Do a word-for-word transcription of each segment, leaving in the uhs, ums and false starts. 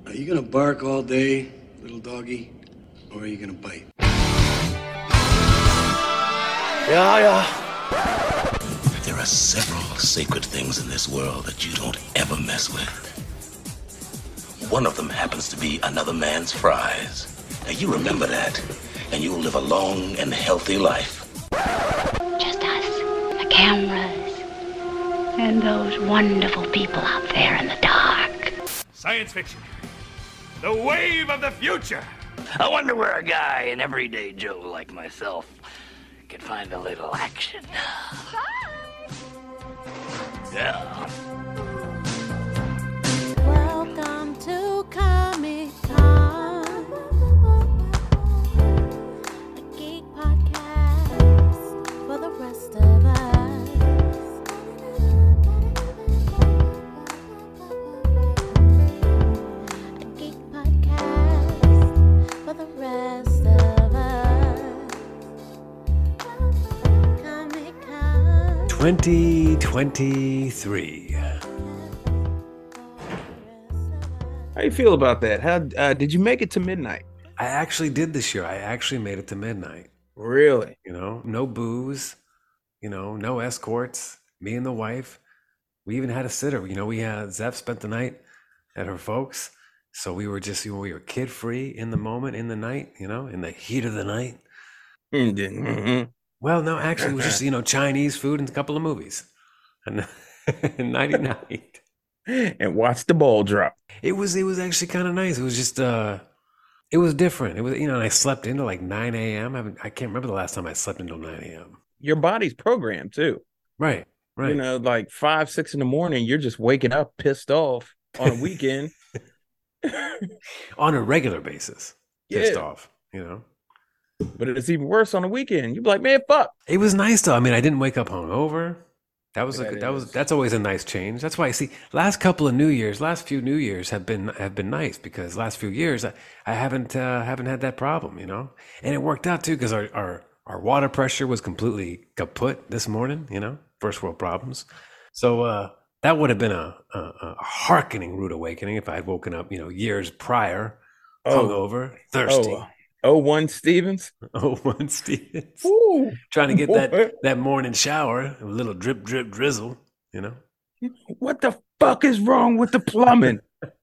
Are you gonna bark all day, little doggy, or are you gonna bite? Yeah, yeah. There are several sacred things in this world that you don't ever mess with. One of them happens to be another man's fries. Now you remember that, and you'll live a long and healthy life. Just us, the cameras, and those wonderful people out there in the dark. Science fiction. The wave of the future. I wonder where a guy, an everyday Joe like myself, could find a little action. Yeah. Welcome to Comic Con, a geek podcast for the rest of us. A geek podcast for the rest of us. Comic Con twenty twenty-three. How you feel about that? How uh, did you make it to midnight? I actually did this year. I actually made it to midnight. Really? You know, no booze, you know, no escorts, me and the wife. We even had a sitter. You know, we had Zeph spent the night at her folks. So we were just, you know, we were kid free in the moment, in the night, you know, in the heat of the night. Mm-hmm. Well, no, actually, it was just, you know, Chinese food and a couple of movies. And nighty night. And watch the ball drop. It was it was actually kind of nice. It was just uh it was different. It was, you know, and I slept into like nine a.m. I, haven't, I can't remember the last time I slept until nine a.m. Your body's programmed too. Right, right. You know, like five, six in the morning, you're just waking up pissed off on a weekend. On a regular basis. Pissed Yeah. off, you know. But it's even worse on the weekend. You're like, man, fuck. It was nice though. I mean, I didn't wake up hungover. That was That a, that was is. that's always a nice change. That's why I see last couple of New Years, last few New Years have been have been nice because last few years I, I haven't uh, haven't had that problem, you know. And it worked out too because our, our our water pressure was completely kaput this morning, you know, first world problems. So uh, that would have been a, a, a hearkening rude awakening if I had woken up, you know, years prior, Oh, hungover, thirsty. oh, oh, one Stevens. Oh, one Stevens. Ooh, Trying to get boy. that, that morning shower, a little drip, drip, drizzle, you know? What the fuck is wrong with the plumbing?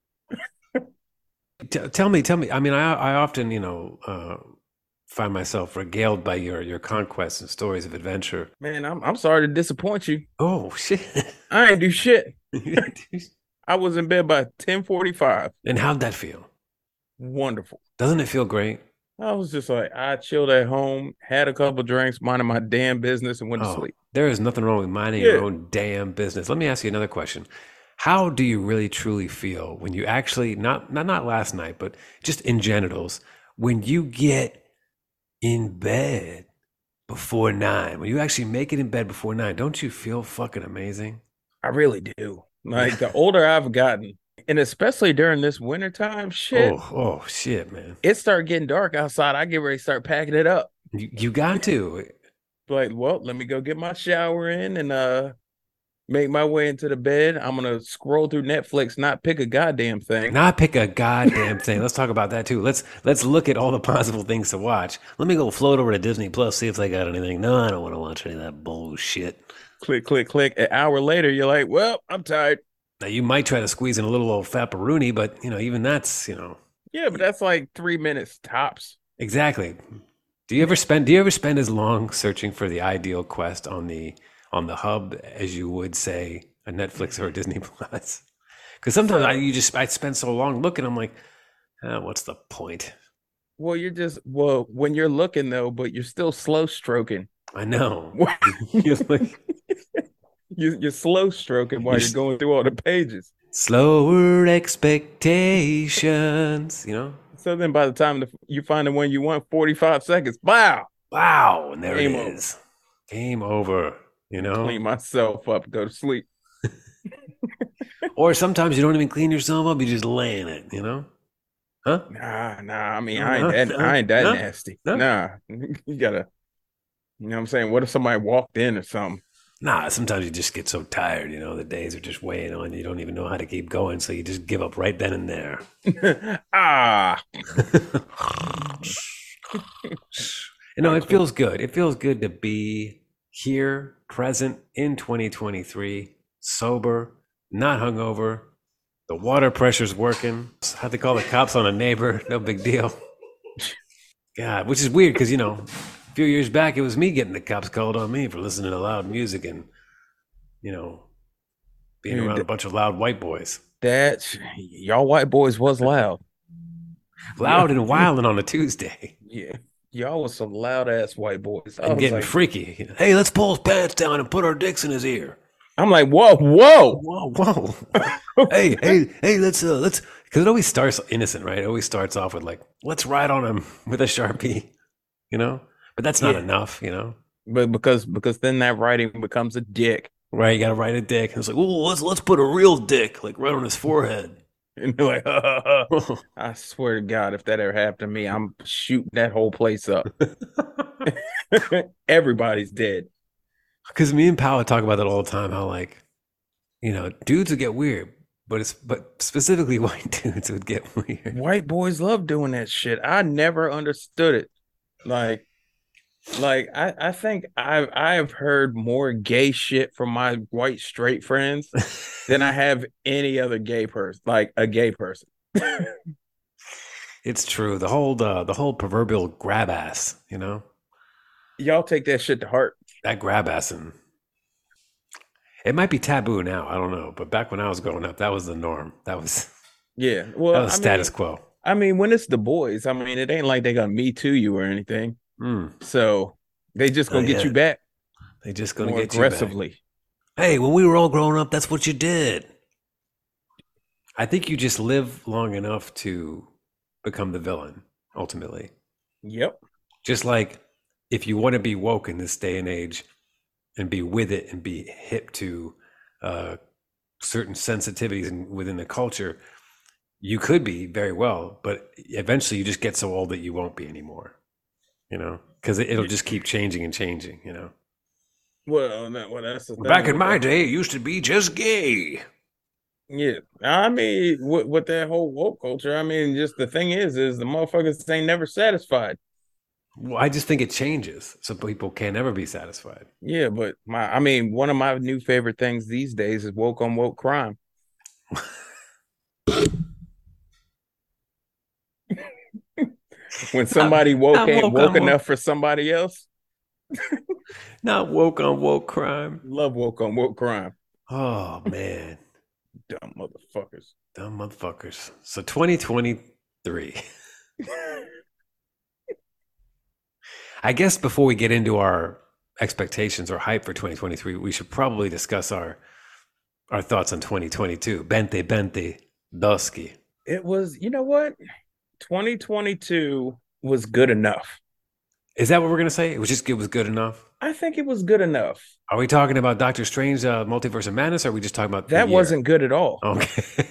T- tell me, tell me. I mean, I, I often, you know, uh, find myself regaled by your, your conquests and stories of adventure. Man, I'm I'm sorry to disappoint you. Oh, shit. I ain't do shit. I was in bed by ten forty-five. And how'd that feel? Wonderful. Doesn't it feel great? I was just like, I chilled at home, had a couple drinks, minding my damn business, and went to Oh, sleep. there is nothing wrong with minding Yeah. your own damn business. Let me ask you another question. How do you really truly feel when you actually, not not not last night, but just in genitals, when you get in bed before nine, when you actually make it in bed before nine, don't you feel fucking amazing? I really do. Like the older I've gotten, and especially during this wintertime, shit, Oh, oh shit, man. it started getting dark outside. I get ready to start packing it up. You, you got to. Like, well, let me go get my shower in and uh make my way into the bed. I'm gonna scroll through Netflix, not pick a goddamn thing. Not pick a goddamn thing. Let's talk about that too. Let's let's look at all the possible things to watch. Let me go float over to Disney Plus, see if they got anything. No, I don't want to watch any of that bullshit. Click, click, click. An hour later, you're like, well, I'm tired. Now you might try to squeeze in a little old fapperoonie, but you know, even that's, you know, Yeah, but that's like three minutes tops. exactly. Do you ever spend do you ever spend as long searching for the ideal quest on the on the hub as you would say a Netflix or a Disney Plus? Because sometimes I you just I spend so long looking, I'm like, oh, what's the point? Well, you're just well when you're looking though, but you're still slow stroking. I know. You're like, You, you're slow stroking while You're you're s- going through all the pages. slower expectations, you know? So then by the time the, you find the one you want, forty-five seconds, wow, Wow, and there Game it over. is. Game over, you know? clean myself up, go to sleep. Or sometimes you don't even clean yourself up, you just lay in it, you know? Huh? Nah, nah. I mean, No, I ain't no, that. no, I ain't that no, nasty. no. Nah, you gotta. You know what I'm saying? What if somebody walked in or something? Nah, sometimes you just get so tired, you know, the days are just weighing on you. You don't even know how to keep going, so you just give up right then and there. ah. You know, it feels good. It feels good to be here, present in twenty twenty-three, sober, not hungover. The water pressure's working. Had to call the cops on a neighbor. No big deal. God, which is weird because, you know, a few years back, it was me getting the cops called on me for listening to loud music and, you know, being Dude, around a bunch of loud white boys. That y'all white boys was loud. Loud and wilding on a Tuesday. Yeah. Y'all was some loud ass white boys. I And was getting like, freaky. You know, hey, let's pull his pants down and put our dicks in his ear. I'm like, whoa, whoa. Whoa, whoa. hey, hey, hey, let's, uh, let's, because it always starts innocent, right? It always starts off with like, let's ride on him with a Sharpie, you know? But that's not Yeah. enough, you know? But because because then that writing becomes a dick. Right, you got to write a dick. And it's like, well, let's, let's put a real dick, like right on his forehead. And you're like, I swear to God, if that ever happened to me, I'm shooting that whole place up. Everybody's dead. Because me and Power talk about that all the time, how like, you know, dudes would get weird, but it's but specifically white dudes would get weird. White boys love doing that shit. I never understood it. Like, like I, I think I've I've heard more gay shit from my white straight friends than I have any other gay person, like a gay person. It's true. The whole the, the whole proverbial grab ass, you know, Y'all take that shit to heart. that grab ass, and it might be taboo now. I don't know, but back when I was growing up, that was the norm. That was Yeah. Well, that was I status mean, quo. I mean, when it's the boys, I mean, it ain't like they gonna me too you or anything. Mm. So they just gonna Not get yet. you back They just gonna more get you back. aggressively. Hey, when we were all growing up, that's what you did. I think you just live long enough to become the villain, ultimately. Yep. Just like if you want to be woke in this day and age and be with it and be hip to uh, certain sensitivities in, within the culture, you could be very well, but eventually you just get so old that you won't be anymore, you know, because it, it'll just keep changing and changing, you know. Well, no, well, that's the thing. Back in my day, it used to be just gay. Yeah, I mean, with, with that whole woke culture, I mean, just the thing is, is the motherfuckers ain't never satisfied. Well, I just think it changes, so people can't ever be satisfied. Yeah, but my, I mean, one of my new favorite things these days is woke on woke crime. When somebody woke I'm ain't woke woke on woke. enough for somebody else, Not woke on woke crime. love woke on woke crime. Oh man, Dumb motherfuckers. dumb motherfuckers. So twenty twenty-three. I guess before we get into our expectations or hype for twenty twenty-three, we should probably discuss our our thoughts on twenty twenty-two. Bente Bente Dusky. It was, you know what? twenty twenty-two was good enough. Is that what we're gonna say? It was just it was good enough. I think it was good enough. Are we talking about Doctor Strange, uh, Multiverse of Madness, or are we just talking about the That year? wasn't good at all. Okay.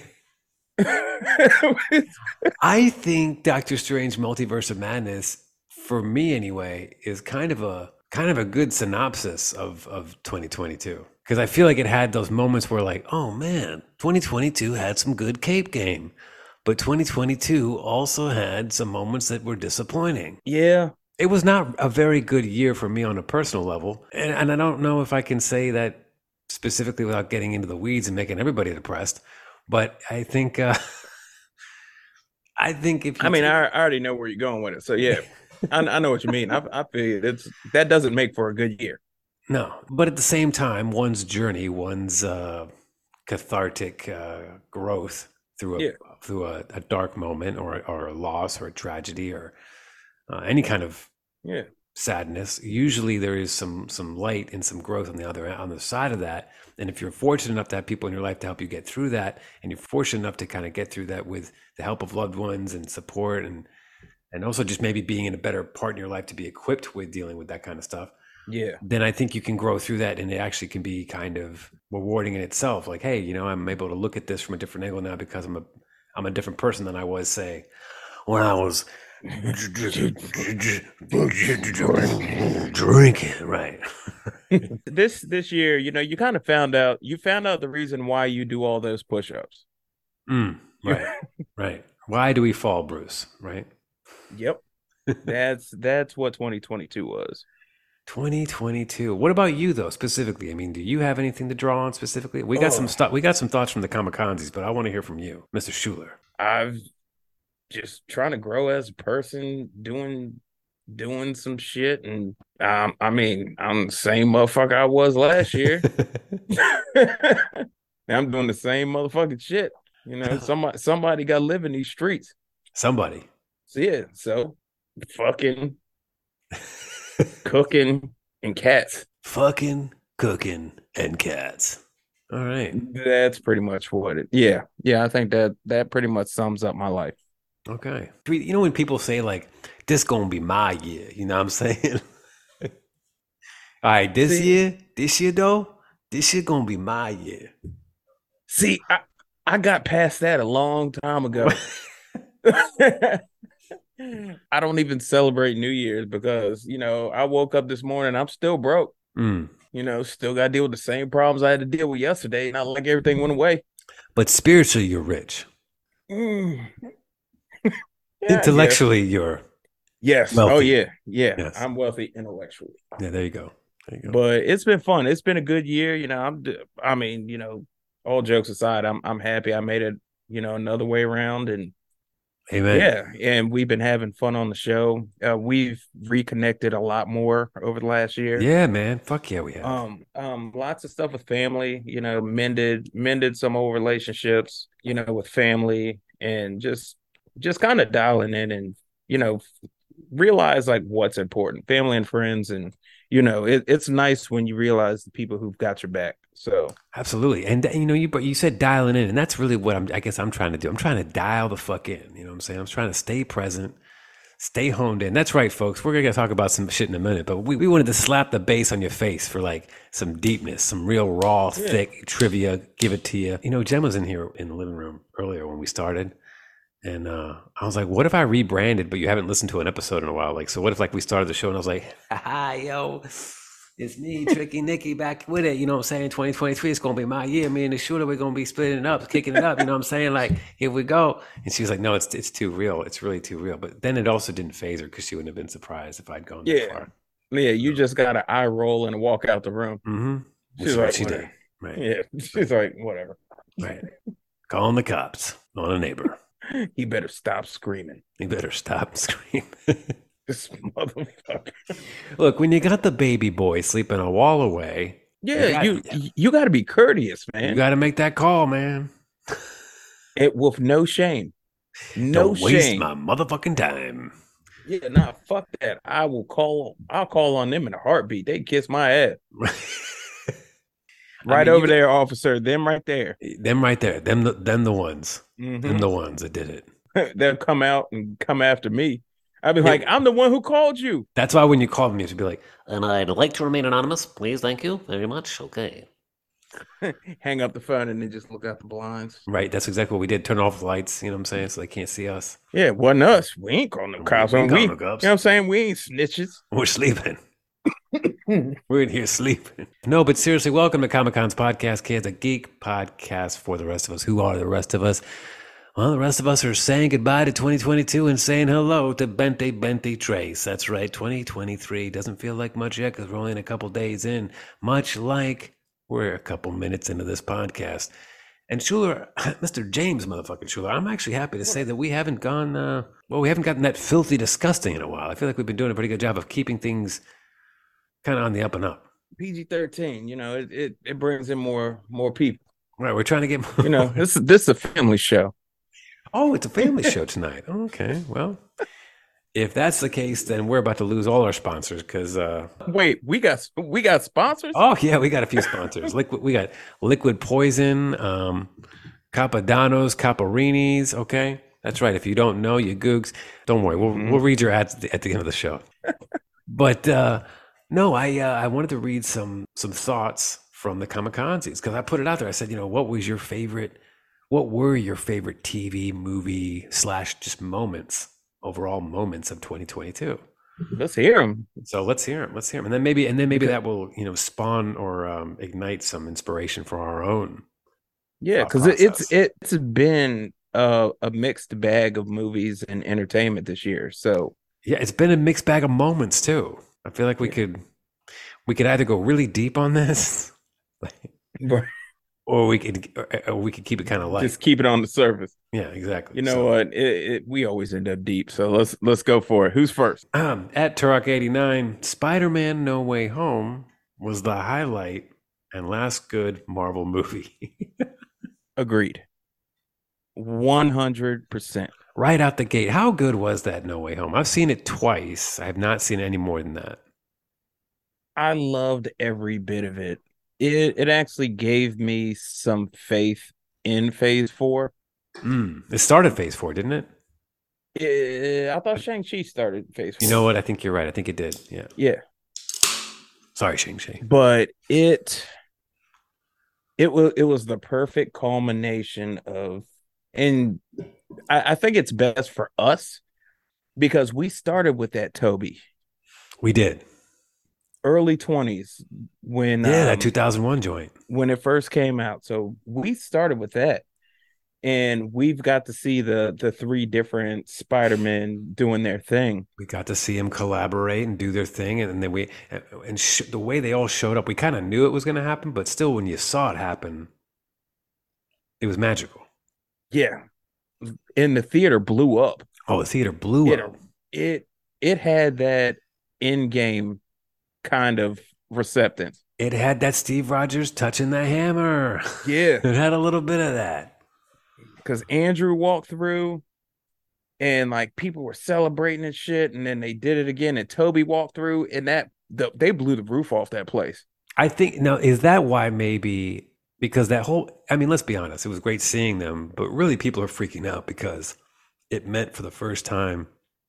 I think Doctor Strange Multiverse of Madness, for me anyway, is kind of a kind of a good synopsis of of twenty twenty-two. Because I feel like it had those moments where like, oh man, twenty twenty-two had some good cape game. But twenty twenty-two also had some moments that were disappointing. Yeah. It was not a very good year for me on a personal level. And, and I don't know if I can say that specifically without getting into the weeds and making everybody depressed. But I think, uh, I think if you I mean, take- I, I already know where you're going with it. So yeah, I, I know what you mean. I, I feel it's that doesn't make for a good year. no, but at the same time, one's journey, one's uh, cathartic uh, growth through a Yeah. through a, a dark moment or or a loss or a tragedy or uh, any kind of Yeah. sadness. Usually, there is some some light and some growth on the other on the side of that. And if you're fortunate enough to have people in your life to help you get through that, and you're fortunate enough to kind of get through that with the help of loved ones and support, and and also just maybe being in a better part in your life to be equipped with dealing with that kind of stuff, Yeah. then I think you can grow through that, and it actually can be kind of rewarding in itself. Like, hey, you know, I'm able to look at this from a different angle now because I'm a I'm a different person than I was, say, when I was Drink it, right? this this year, you know, you kind of found out you found out the reason why you do all those push-ups. Mm, right, right. Why do we fall, Bruce? Right. Yep. That's that's what twenty twenty-two was. twenty twenty-two. What about you though, specifically? I mean, do you have anything to draw on specifically? We got Oh. some stuff. We got some thoughts from the Kamakanzis, but I want to hear from you, Mister Schuler. I've just trying to grow as a person, doing doing some shit, and um, I mean, I'm the same motherfucker I was last year. I'm doing the same motherfucking shit. You know, somebody somebody got to live in these streets. Somebody. So yeah, so fucking cooking and cats. Fucking cooking and cats. All right. That's pretty much what it. Yeah, yeah. I think that that pretty much sums up my life. Okay. You know when people say like, "This gonna be my year," you know what I'm saying? All right, this See? year, this year though, this year gonna be my year. See, I, I got past that a long time ago. I don't even celebrate New Year's because, you know, I woke up this morning, I'm still broke. Mm. You know, still got to deal with the same problems I had to deal with yesterday. Not like everything went away. But spiritually, you're rich. Mm. Yeah, Intellectually, you're yes. wealthy. Oh, yeah. Yeah. Yes. I'm wealthy intellectually. Yeah, there you go. There you go. But it's been fun. It's been a good year. You know, I'm, I mean, you know, all jokes aside, I'm, I'm happy I made it, you know, another way around. And Amen. yeah, and we've been having fun on the show. Uh, we've reconnected a lot more over the last year. Yeah, man. Fuck yeah, we have. Um, um, lots of stuff with family. You know, mended mended some old relationships. You know, with family, and just just kind of dialing in, and you know, realize like what's important, family and friends, and you know, it, it's nice when you realize the people who've got your back. So Absolutely. And you know, you but you said dialing in, and that's really what I'm I guess I'm trying to do. I'm trying to dial the fuck in. You know what I'm saying? I'm trying to stay present, stay honed in. That's right, folks. We're gonna talk about some shit in a minute, but we, we wanted to slap the bass on your face for like some deepness, some real raw, Yeah. thick trivia, give it to you. You know, Jen was in here in the living room earlier when we started. And uh, I was like, what if I rebranded, but you haven't listened to an episode in a while? Like, so what if like we started the show and I was like, ha yo, it's me, Tricky Nicky, back with it. You know what I'm saying? twenty twenty-three, it's going to be my year. Me and the shooter, we're going to be splitting it up, kicking it up. You know what I'm saying? Like, here we go. And she was like, no, it's it's too real. It's really too real. But then it also didn't phase her because she wouldn't have been surprised if I'd gone that Yeah. far. yeah, you just got to eye roll and walk out the room. Mm-hmm. She's That's like, what she whatever. did. Right. Yeah, she's like, whatever. Right. Calling the cops on a neighbor. He better stop screaming. You better stop screaming. This motherfucker. Look, when you got the baby boy sleeping a wall away, Yeah, You you you got to be courteous, man. you got to make that call, man. It with no shame. No Don't waste shame. my motherfucking time. Yeah, nah, fuck that. I will call. I'll call on them in a heartbeat. They kiss my ass I right mean, you over got- there, officer. Them right there. Them right there. Them the, them the ones. Them Mhm. the ones that did it. They'll come out and come after me. I'll be like, I'm the one who called you. That's why when you call them, you have to be like, And I'd like to remain anonymous, please. Thank you very much. Okay. Hang up the phone and then just look out the blinds. right. That's exactly what we did. Turn off the lights. You know what I'm saying? So they can't see us. Yeah, it wasn't us. We ain't calling them cops. We We, ain't we, calling you them know cops. what I'm saying? We ain't snitches. We're sleeping. We're in here sleeping. No, but seriously, welcome to Comic Con's podcast, kids. A geek podcast for the rest of us. Who are the rest of us? Well, the rest of us are saying goodbye to twenty twenty-two and saying hello to Bente Bente Trace. That's right, twenty twenty-three doesn't feel like much yet because we're only in a couple days in, much like we're a couple minutes into this podcast. And Schuler, Mister James motherfucking Schuler, I'm actually happy to say that we haven't gone, uh, well, we haven't gotten that filthy disgusting in a while. I feel like we've been doing a pretty good job of keeping things kind of on the up and up. P G thirteen, you know, it, it it brings in more more people. Right, we're trying to get more. You know, this is this is a family show. Oh, it's a family show tonight. Okay, well, if that's the case, then we're about to lose all our sponsors because, uh, Wait, we got we got sponsors? oh yeah, we got a few sponsors. Liquid, we got Liquid Poison, um, Capodanos, Caparinis. Okay, that's right. If you don't know, you googs. Don't worry, we'll we'll read your ads at the, at the end of the show. But uh, no, I uh, I wanted to read some some thoughts from the Kamakanzis because I put it out there. I said, you know, what was your favorite? What were your favorite T V, movie slash just moments overall moments of twenty twenty-two. Let's hear them. So let's hear them. Let's hear them, and then maybe and then maybe Okay. that will you know spawn or um, ignite some inspiration for our own. Yeah, thought because it, it's process. it's been a, a mixed bag of movies and entertainment this year. So Yeah, it's been a mixed bag of moments too. I feel like we could we could either go really deep on this, or we could or, or we could keep it kind of light. just keep it on the surface. Yeah, exactly. You know So, what? It, it, we always end up deep. So let's let's go for it. Who's first? um, at Turok eighty-nine, Spider-Man No Way Home was the highlight and last good Marvel movie. Agreed. One hundred percent. Right out the gate. How good was that No Way Home? I've seen it twice. I have not seen any more than that. I loved every bit of it. It it actually gave me some faith in Phase Four. Mm. It started Phase Four, didn't it? Eh, I thought Shang-Chi started Phase Four. You know what? I think you're right. I think it did. Yeah. Yeah, Sorry, Shang-Chi. but it it was it was the perfect culmination of, and I, I think it's best for us because we started with that Toby We did. early twenties when Yeah, um, that two thousand one joint. when it first came out. So we started with that. And we've got to see the the three different Spider-Men doing their thing. We got to see them collaborate and do their thing, and then we and sh- the way they all showed up, we kind of knew it was going to happen, but still, when you saw it happen, it was magical. Yeah. And the theater blew up. Oh, the theater blew It up. it, it had that in-game kind of receptance. It had that Steve Rogers touching the hammer. Yeah. It had a little bit of that. Because Andrew walked through and like people were celebrating and shit, and then they did it again, and Toby walked through, and that the, they blew the roof off that place. I think now is that why maybe because that whole I mean let's be honest, it was great seeing them, but really people are freaking out because it meant for the first time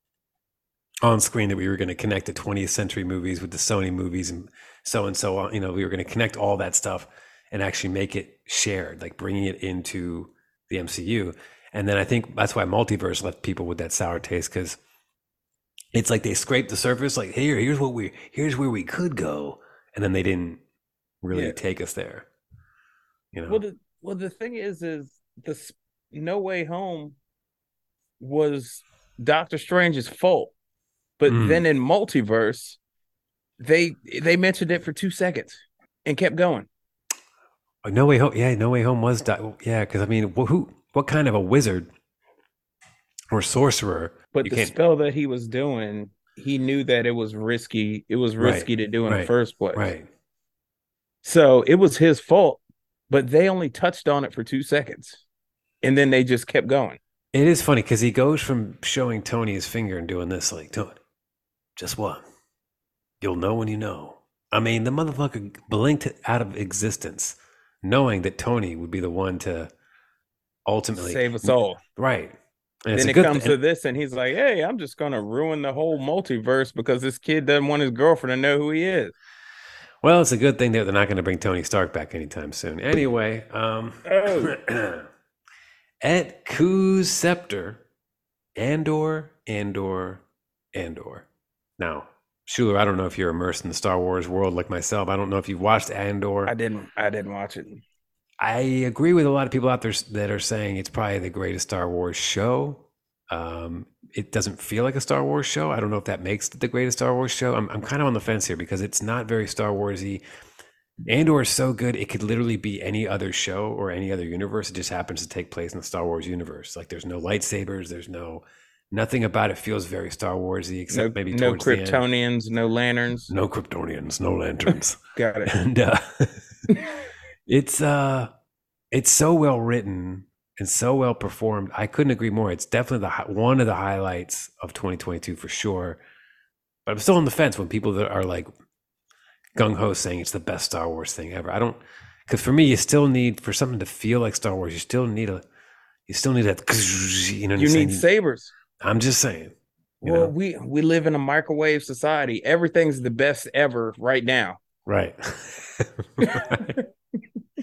on screen that we were going to connect the twentieth century movies with the Sony movies and so and so on. You know, we were going to connect all that stuff and actually make it shared, like bringing it into the M C U. And then I think that's why multiverse left people with that sour taste, because it's like they scraped the surface, like here, here's what we, here's where we could go, and then they didn't really Yeah. take us there. You know, Well, the well the thing is, is the s- No Way Home was Doctor Strange's fault, but Mm. then in multiverse, they they mentioned it for two seconds and kept going. Oh, No Way Home, yeah, No Way Home was, di- yeah, because I mean, wh- who, what kind of a wizard or sorcerer? But you the can't, spell that he was doing, he knew that it was risky. It was Right, risky to do in right, the first place. right? So it was his fault, but they only touched on it for two seconds, and then they just kept going. It is funny because he goes from showing Tony his finger and doing this, like, Tony, just what? You'll know when you know. I mean, the motherfucker blinked out of existence, knowing that Tony would be the one to ultimately Save us all. Right. And it's Then a it good comes thing. to this, and he's like, "Hey, I'm just gonna ruin the whole multiverse because this kid doesn't want his girlfriend to know who he is." Well, it's a good thing that they're not going to bring Tony Stark back anytime soon. Anyway, um, Oh. at Koo's Scepter, Andor, Andor, Andor. Now, Schuler, I don't know if you're immersed in the Star Wars world like myself. I don't know if you've watched Andor. I didn't. I didn't watch it. I agree with a lot of people out there s- that are saying it's probably the greatest Star Wars show. Um, it doesn't feel like a Star Wars show. I don't know if that makes it the greatest Star Wars show. I'm, I'm kind of on the fence here because it's not very Star Warsy. Andor is so good, it could literally be any other show or any other universe. It just happens to take place in the Star Wars universe. Like there's no lightsabers, there's no nothing about it feels very Star Warsy, except No, maybe no towards the end. Kryptonians, no lanterns. No Kryptonians, no lanterns. Got it. And uh, it's uh, it's so well written and so well performed. I couldn't agree more. It's definitely the hi- one of the highlights of twenty twenty-two for sure. But I'm still on the fence when people that are like gung ho saying it's the best Star Wars thing ever. I don't, because for me, you still need for something to feel like Star Wars. You still need a, you still need that. You know, what You I'm need saying? sabers. I'm just saying. You Well, know? we we live in a microwave society. Everything's the best ever right now. Right.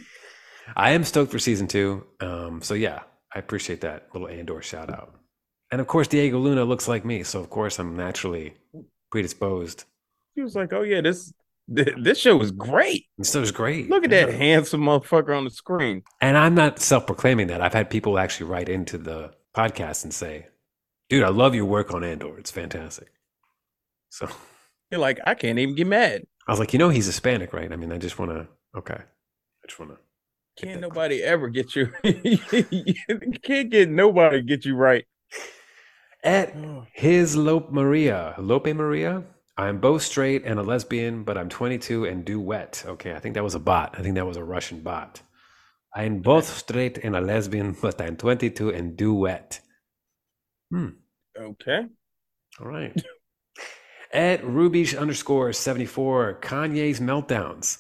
I am stoked for season two. Um, so yeah, I appreciate that little Andor shout out. And of course, Diego Luna looks like me, so of course I'm naturally predisposed. He was like, "Oh yeah, this this show was great. This was great. Look at yeah. that handsome motherfucker on the screen." And I'm not self-proclaiming that. I've had people actually write into the podcast and say, "Dude, I love your work on Andor. It's fantastic." So you're like, I can't even get mad. I was like, you know, he's Hispanic, right? I mean, I just want to. Okay, I just want to. Can't nobody clear. ever get you. Can't get nobody get you right. At his Lope Maria, Lope Maria. I'm both straight and a lesbian, but I'm twenty-two and do wet. Okay, I think that was a bot. I think that was a Russian bot. I'm both straight and a lesbian, but I'm twenty-two and do wet. Hmm. Okay. All right. At Rubish underscore seventy-four, Kanye's meltdowns.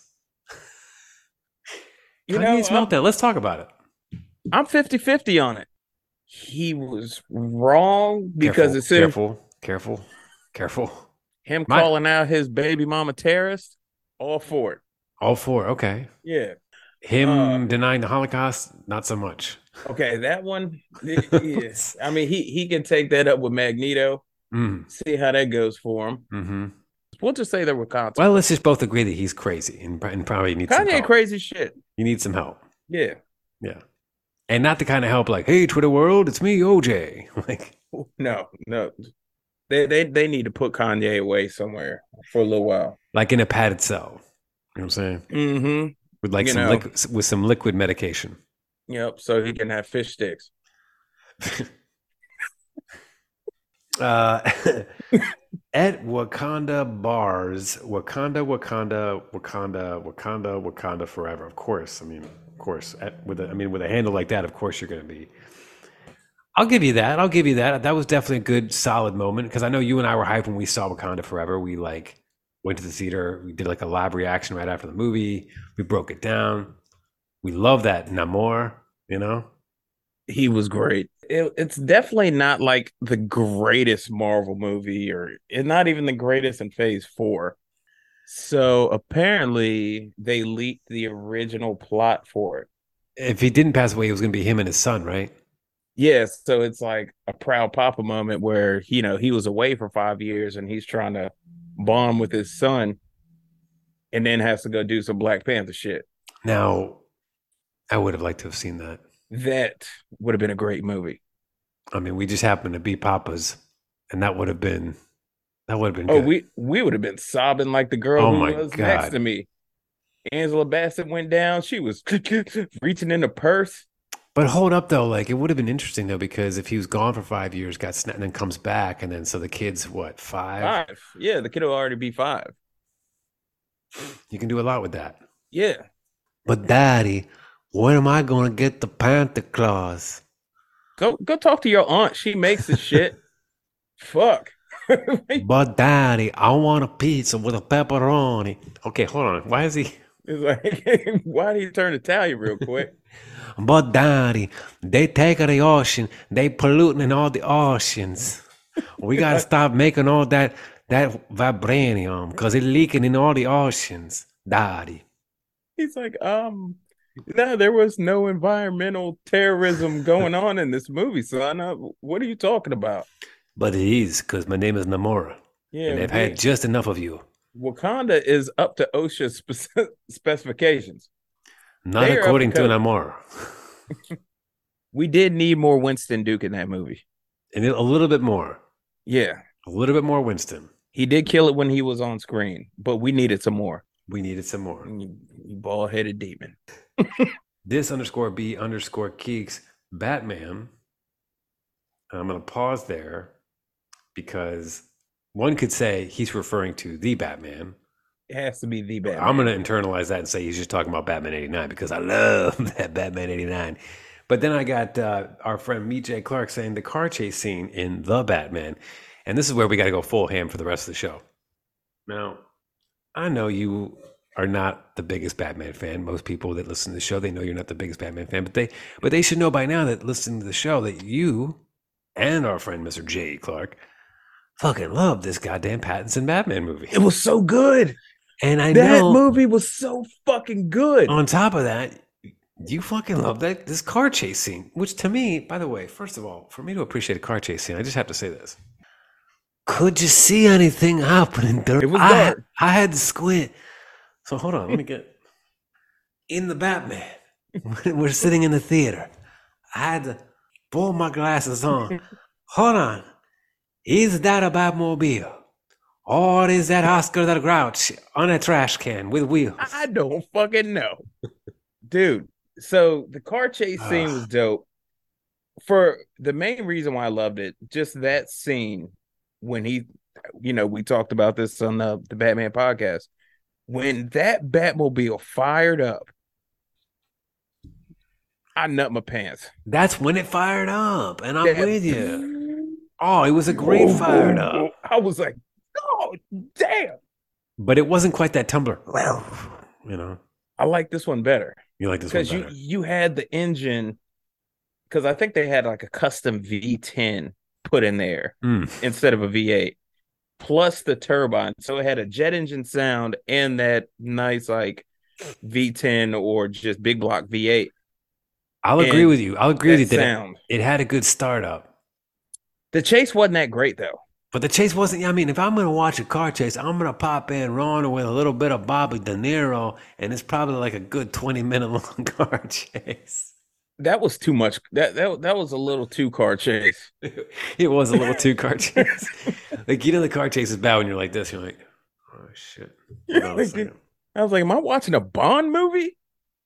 You Kanye's know, meltdown. Let's talk about it. I'm fifty-fifty on it. He was wrong because careful, it's careful, careful, careful. Him My, calling out his baby mama terrorist, all for it. All for okay. Yeah. Him uh, denying the Holocaust, not so much. Okay, that one. Yes. I mean, he he can take that up with Magneto. Mm. See how that goes for him. Mm-hmm. We'll just say there were consequences. Well, let's just both agree that he's crazy and, and probably needs Kanye some help. crazy shit. You need some help. Yeah. Yeah. And not the kind of help like, hey, Twitter world, it's me, O J. Like, no, no. They, they they need to put Kanye away somewhere for a little while. Like in a padded cell. You know what I'm saying? Mm-hmm. With like you some know. liquid, with some liquid medication. Yep. So he can have fish sticks. uh, at Wakanda bars, Wakanda, Wakanda, Wakanda, Wakanda, Wakanda forever. Of course. I mean, of course. At, with a, I mean, with a handle like that, of course you're going to be. I'll give you that. I'll give you that. That was definitely a good, solid moment because I know you and I were hyped when we saw Wakanda Forever. We like went to the theater. We did like a live reaction right after the movie. We broke it down. We love that Namor, you know? He was great. It, it's definitely not like the greatest Marvel movie or it's not even the greatest in phase four. So apparently they leaked the original plot for it. If he didn't pass away, it was going to be him and his son, right? Yes, so it's like a proud papa moment where, you know, he was away for five years and he's trying to bond with his son and then has to go do some Black Panther shit. Now, I would have liked to have seen that. That would have been a great movie. I mean, we just happened to be papas, and that would have been, that would have been Oh, good. we, we would have been sobbing like the girl Oh who my was God. next to me. Angela Bassett went down. She was reaching in the purse. But hold up, though. Like, it would have been interesting, though, because if he was gone for five years, got snapped, and then comes back, and then so the kid's, what, five? Five. Yeah, the kid will already be five. You can do a lot with that. Yeah. But, Daddy, when am I going to get the Panther claws? Go go talk to your aunt. She makes the shit. Fuck. But, Daddy, I want a pizza with a pepperoni. Okay, hold on. Why is he... It's like, why did he turn Italian real quick? But daddy, they take the ocean, they polluting in all the oceans. We gotta stop making all that that vibranium because it's leaking in all the oceans, daddy. He's like, um, no, there was no environmental terrorism going on in this movie, son. Uh, what are you talking about? But it is because my name is Namora. Yeah, and they've we, had just enough of you. Wakanda is up to OSHA spe- specifications. Not They are according up to to Namora. We did need more Winston Duke in that movie. And a little bit more. Yeah. A little bit more Winston. He did kill it when he was on screen, but we needed some more. We needed some more. You, you bald-headed demon. This underscore B underscore Keeks Batman. And I'm going to pause there because one could say he's referring to the Batman. It has to be the Batman. I'm going to internalize that and say he's just talking about Batman eighty-nine because I love that Batman eighty-nine. But then I got uh, our friend Meet J. Clark saying the car chase scene in The Batman. And this is where we got to go full ham for the rest of the show. Now, I know you are not the biggest Batman fan. Most people that listen to the show, they know you're not the biggest Batman fan. But they but they should know by now that listening to the show that you and our friend Mister J. Clark fucking love this goddamn Pattinson Batman movie. It was so good. And I that know movie was so fucking good. on top of that, You fucking love that this car chase scene, which to me, by the way, first of all, for me to appreciate a car chase scene, I just have to say this. Could you see anything happening there? It was I, dark. I had to squint. So hold on, let me get in the Batman. We're sitting in the theater. I had to pull my glasses on. Hold on. Is that a Batmobile? Or is that Oscar the Grouch on a trash can with wheels? I don't fucking know. Dude, so the car chase scene was dope. For the main reason why I loved it, just that scene when he, you know, we talked about this on the, the Batman podcast. When that Batmobile fired up, I nut my pants. That's when it fired up, and I'm That- with you. Oh, it was a great fired up. I was like, oh, damn. But it wasn't quite that tumbler. Well, you know, I like this one better. you like this one Because you, better. you had the engine, because I think they had like a custom V ten put in there Mm. instead of a V eight, plus the turbine. So it had a jet engine sound and that nice like V ten or just big block V eight. I'll agree and with you. I'll agree with you that that sound. it, it had a good startup. The chase wasn't that great though. But the chase wasn't, I mean, if I'm going to watch a car chase, I'm going to pop in Ron with a little bit of Bobby De Niro, and it's probably like a good twenty minute long car chase. That was too much. That that, that was a little too car chase. It was a little too car chase. Like, you know, the car chase is bad when you're like this. You're like, oh, shit. Hold on a second. I was like, am I watching a Bond movie?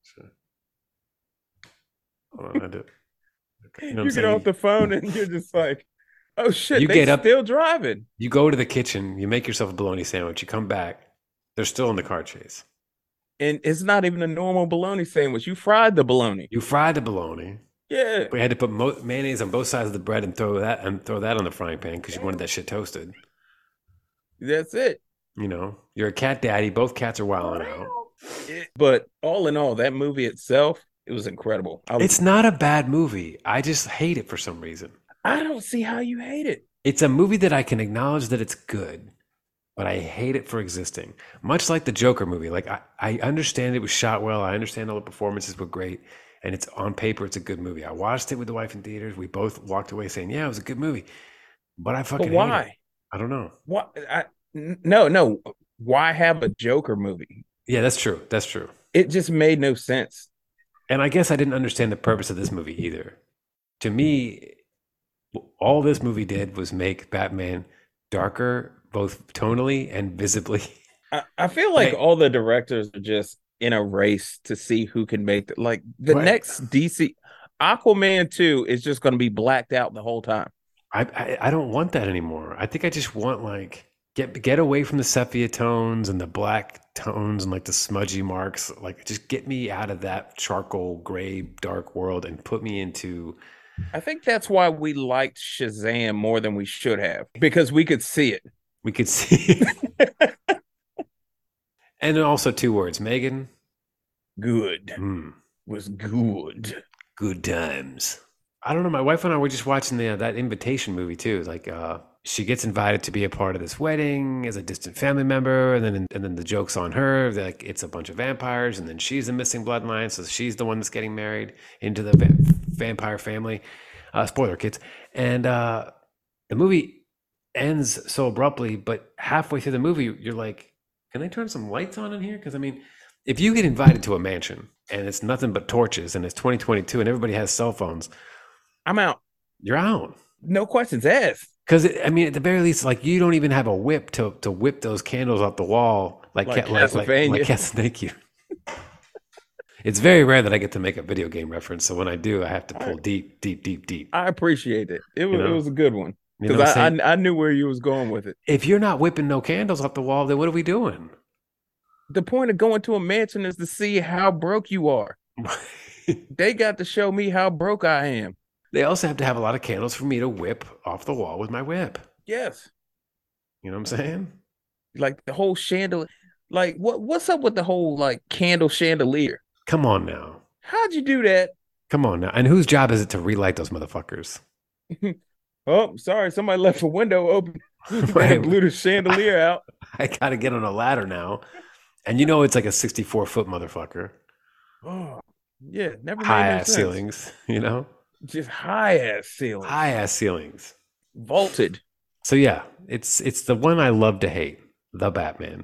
Hold on, I did. You know what I'm You get saying? off the phone and you're just like, oh shit, You they get up- still driving. You go to the kitchen, you make yourself a bologna sandwich, you come back, they're still in the car chase. And it's not even a normal bologna sandwich. You fried the bologna. You fried the bologna. Yeah. We had to put mo- mayonnaise on both sides of the bread and throw that and throw that on the frying pan because you wanted that shit toasted. That's it. You know, you're a cat daddy. Both cats are wilding out. But all in all, that movie itself, it was incredible. I, was, It's not a bad movie. I just hate it for some reason. I don't see how you hate it. It's a movie that I can acknowledge that it's good, but I hate it for existing. Much like the Joker movie. Like, I, I understand it was shot well. I understand all the performances were great. And it's on paper, it's a good movie. I watched it with the wife in theaters. We both walked away saying, yeah, it was a good movie. But I fucking But hate why? it. I don't know. What? I, n- no, no. Why have a Joker movie? Yeah, that's true. That's true. It just made no sense. And I guess I didn't understand the purpose of this movie either. To me, all this movie did was make Batman darker, both tonally and visibly. I, I feel like Right. all the directors are just in a race to see who can make the, like the Right. next D C Aquaman two is just going to be blacked out the whole time. I, I I don't want that anymore. I think I just want like get get away from the sepia tones and the black tones and like the smudgy marks. Like, just get me out of that charcoal gray dark world and put me into. I think that's why we liked Shazam more than we should have, because we could see it. We could see. And then also two words, Megan. Good Mm, was good. good times. I don't know. My wife and I were just watching the that Invitation movie too. Like, uh, she gets invited to be a part of this wedding as a distant family member, and then and then the joke's on her. They're like, it's a bunch of vampires, and then she's the missing bloodline, so she's the one that's getting married into the va- vampire family. Uh, spoiler, kids. And uh, the movie ends so abruptly, but halfway through the movie, you're like, can they turn some lights on in here? Because I mean, if you get invited to a mansion and it's nothing but torches and it's twenty twenty-two and everybody has cell phones, I'm out. you're out. No questions asked. Because I mean, at the very least, like, you don't even have a whip to to whip those candles off the wall, like Like Ca- like, like, Castlevania. like Cas- thank you. It's very rare that I get to make a video game reference, so when I do, I have to pull deep, deep, deep, deep. I appreciate it. It was You know? it was a good one You know because what I'm I, saying? I I knew where you was going with it. If you're not whipping no candles off the wall, then what are we doing? The point of going to a mansion is to see how broke you are. They got to show me how broke I am. They also have to have a lot of candles for me to whip off the wall with my whip. Yes. You know what I'm saying? Like the whole chandelier. Like what what's up with the whole like candle chandelier? Come on now. How'd you do that? Come on now. And whose job is it to relight those motherfuckers? Oh, sorry, somebody left a window open. Right. They blew the chandelier out. I got to get on a ladder now. And you know it's like a sixty-four foot motherfucker. Oh, Yeah, never made high no ass sense. ceilings, you know, Just high ass ceilings, high ass ceilings. vaulted. So yeah, it's it's the one I love to hate, the Batman.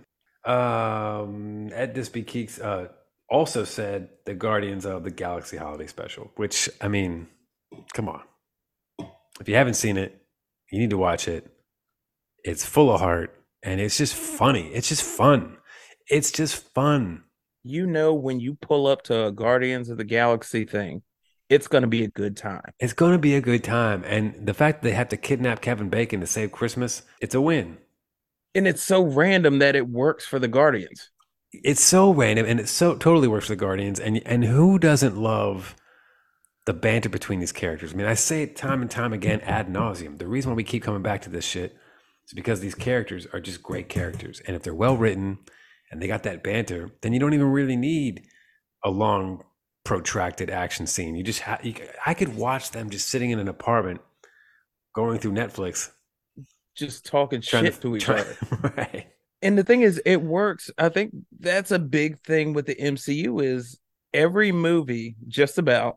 Um, Ed Disby Keeks uh, also said the Guardians of the Galaxy Holiday Special, which I mean, come on, if you haven't seen it, you need to watch it. It's full of heart and it's just funny. It's just fun. It's just fun. You know, when you pull up to a Guardians of the Galaxy thing, it's going to be a good time. It's going to be a good time. And the fact that they have to kidnap Kevin Bacon to save Christmas, it's a win. And it's so random that it works for the Guardians. It's so random and it so totally works for the Guardians. And and who doesn't love the banter between these characters? I mean, I say it time and time again ad nauseum. The reason why we keep coming back to this shit is because these characters are just great characters. And if they're well written and they got that banter, then you don't even really need a long, protracted action scene. You just ha- you, I could watch them just sitting in an apartment, going through Netflix, just talking trying shit to, to each try, other. Right. And the thing is, it works. I think that's a big thing with the M C U is every movie just about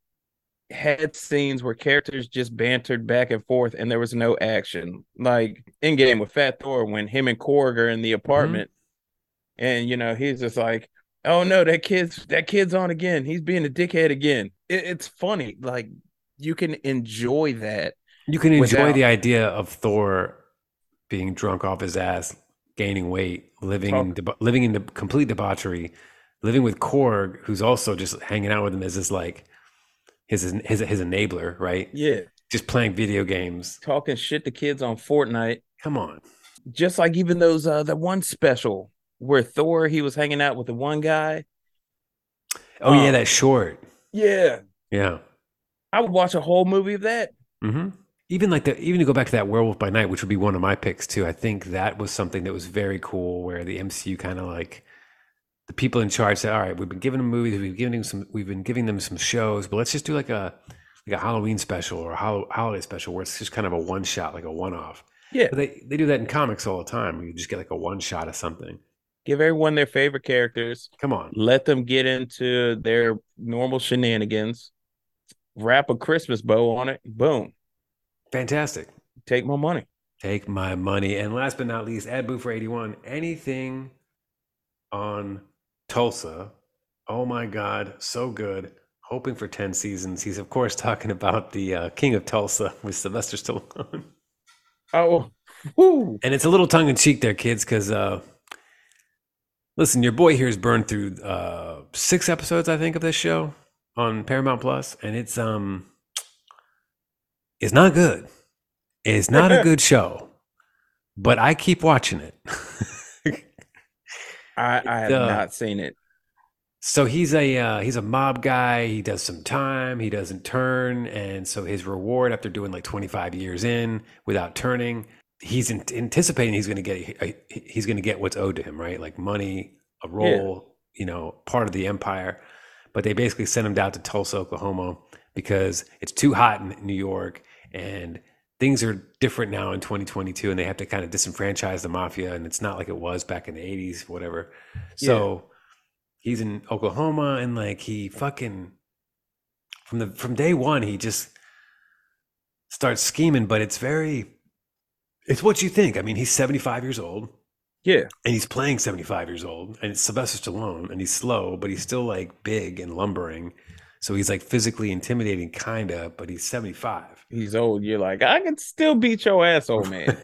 had scenes where characters just bantered back and forth and there was no action. Like Endgame with Fat Thor when him and Korg are in the apartment. Mm-hmm. And you know, he's just like, oh no, that kid's that kid's on again. He's being a dickhead again. It, it's funny. Like you can enjoy that. You can enjoy without, the idea of Thor being drunk off his ass, gaining weight, living talk, in deba- living in the complete debauchery, living with Korg, who's also just hanging out with him as his like his his his enabler, right? Yeah, just playing video games, talking shit to kids on Fortnite. Come on, just like even those uh the one special where Thor he was hanging out with the one guy. Oh um, yeah, that short. Yeah, yeah. I would watch a whole movie of that. Mm-hmm. Even like the even to go back to that Werewolf by Night, which would be one of my picks too. I think that was something that was very cool, where the M C U kind of like the people in charge said, "All right, we've been giving them movies, we've given them some, we've been giving them some shows, but let's just do like a like a Halloween special or a holiday special where it's just kind of a one shot, like a one off." Yeah, but they they do that in comics all the time. You just get like a one shot of something. Give everyone their favorite characters. Come on, let them get into their normal shenanigans. Wrap a Christmas bow on it. Boom. Fantastic. Take my money. Take my money. And last but not least, Ed Boo for eighty-one. Anything on Tulsa? Oh my God, so good. Hoping for ten seasons. He's of course talking about the uh, King of Tulsa with Sylvester Stallone. Oh, woo. And it's a little tongue in cheek there, kids, because uh, listen, your boy here has burned through uh, six episodes, I think, of this show on Paramount Plus, and it's um. It's not good. It's not a good show, but I keep watching it. I, I have uh, not seen it. So he's a uh, he's a mob guy. He does some time. He doesn't turn, and so his reward after doing like twenty-five years in without turning, he's in, anticipating he's going to get a, a, he's going to get what's owed to him, right? Like money, a role, yeah. you know, part of the empire. But they basically sent him down to Tulsa, Oklahoma, because it's too hot in New York. And things are different now in twenty twenty-two, and they have to kind of disenfranchise the mafia, and it's not like it was back in the eighties, whatever. So yeah. He's in Oklahoma, and like he fucking from the from day one, he just starts scheming. But it's very, it's what you think. I mean, he's seventy-five years old, yeah, and he's playing seventy-five years old, and it's Sylvester Stallone, and he's slow, but he's still like big and lumbering. So he's like physically intimidating, kind of, but he's seventy-five. He's old. You're like, I can still beat your ass, old man.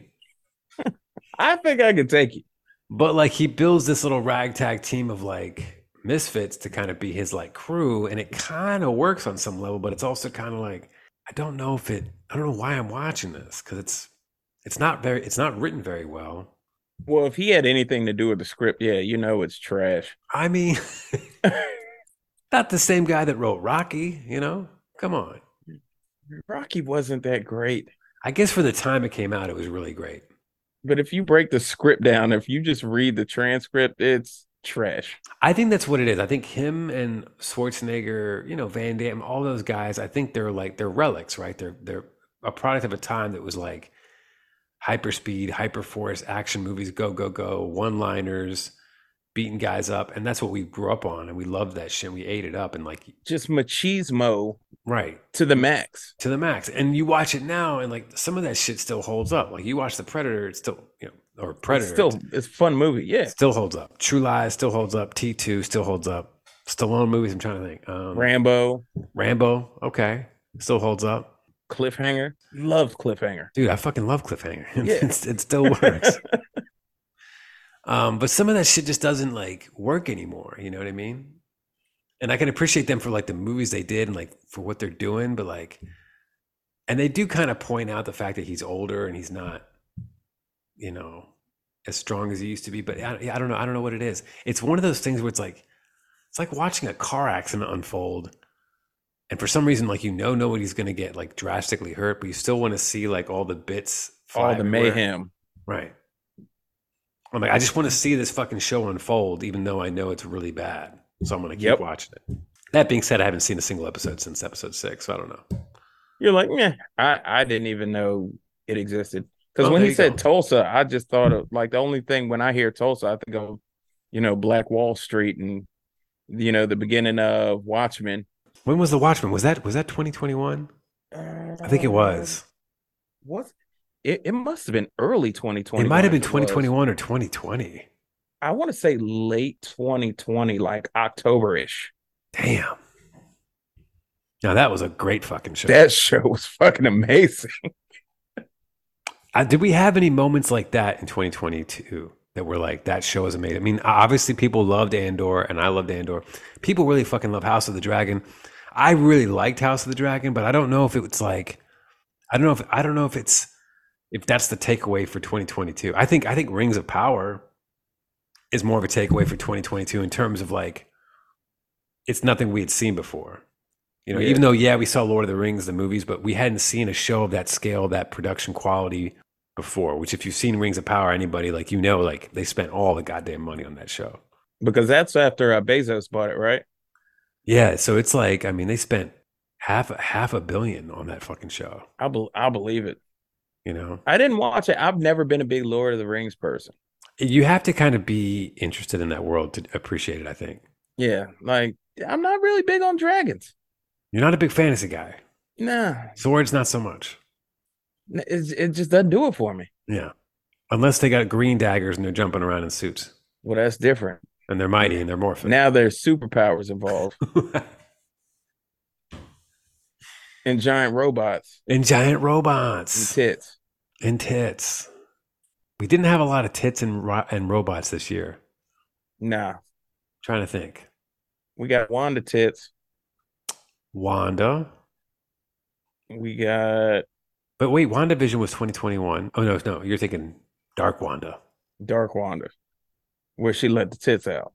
I think I can take you. But like he builds this little ragtag team of like misfits to kind of be his like crew. And it kind of works on some level, but it's also kind of like, I don't know if it, I don't know why I'm watching this. Cause it's, it's not very, it's not written very well. Well, if he had anything to do with the script, yeah, you know, it's trash. I mean... Not the same guy that wrote Rocky, you know? Come on. Rocky wasn't that great. I guess for the time it came out, it was really great. But if you break the script down, if you just read the transcript, it's trash. I think that's what it is. I think him and Schwarzenegger, you know, Van Damme, all those guys, I think they're like, they're relics, right? They're they're a product of a time that was like hyperspeed, hyperforce, action movies, go, go, go, one-liners, beating guys up, and that's what we grew up on, and we loved that shit. We ate it up, and like just machismo, right to the max, to the max. And you watch it now, and like some of that shit still holds up. Like you watch The Predator, it's still you know, or Predator, it's still it's a fun movie. Yeah, still holds up. True Lies still holds up. T two still holds up. Stallone movies. I'm trying to think. Um, Rambo, Rambo. Okay, still holds up. Cliffhanger, love Cliffhanger, dude. I fucking love Cliffhanger. Yeah, it's, it still works. Um, but some of that shit just doesn't like work anymore. You know what I mean? And I can appreciate them for like the movies they did and like for what they're doing, but like, and they do kind of point out the fact that he's older and he's not, you know, as strong as he used to be. But I, I don't know. I don't know what it is. It's one of those things where it's like, it's like watching a car accident unfold. And for some reason, like, you know, nobody's going to get like drastically hurt, but you still want to see like all the bits, all the everywhere. mayhem. Right. I'm like, I just want to see this fucking show unfold, even though I know it's really bad. So I'm going to keep Yep. watching it. That being said, I haven't seen a single episode since episode six, so I don't know. You're like, yeah, I, I didn't even know it existed. Because Oh, when there he you said go. Tulsa, I just thought of like the only thing when I hear Tulsa, I think of, you know, Black Wall Street and, you know, the beginning of Watchmen. When was The Watchmen? Was that was that twenty twenty-one? I think it was. What? It, it must have been early twenty twenty. It might have been if it twenty was. twenty-one or twenty twenty. I want to say late twenty twenty, like October-ish. Damn. Now that was a great fucking show. That show was fucking amazing. Uh, did we have any moments like that in twenty twenty-two that were like, that show is amazing? I mean, obviously people loved Andor and I loved Andor. People really fucking love House of the Dragon. I really liked House of the Dragon, but I don't know if it was like, I don't know if, I don't know if it's, if that's the takeaway for twenty twenty-two. I think, I think Rings of Power is more of a takeaway for twenty twenty-two in terms of like, it's nothing we had seen before. You know, Yeah. even though, yeah, we saw Lord of the Rings, the movies, but we hadn't seen a show of that scale, that production quality before, which if you've seen Rings of Power, anybody, like, you know, like they spent all the goddamn money on that show. Because that's after uh, Bezos bought it, right? Yeah. So it's like, I mean, they spent half, half a billion on that fucking show, I be- I believe it. you know? I didn't watch it. I've never been a big Lord of the Rings person. You have to kind of be interested in that world to appreciate it, I think. Yeah, like I'm not really big on dragons. You're not a big fantasy guy. Nah, Swords, not so much. it's, it just doesn't do it for me. Yeah. Unless they got green daggers and they're jumping around in suits Well, that's different. and they're mighty and they're morphing. Now there's superpowers involved and giant robots and giant and robots tits. and tits. We didn't have a lot of tits and ro- and robots this year. Nah, Trying to think. we got Wanda tits. Wanda. We got But wait, WandaVision was twenty twenty-one. Oh, no, no. You're thinking Dark Wanda. Dark Wanda, where she let the tits out.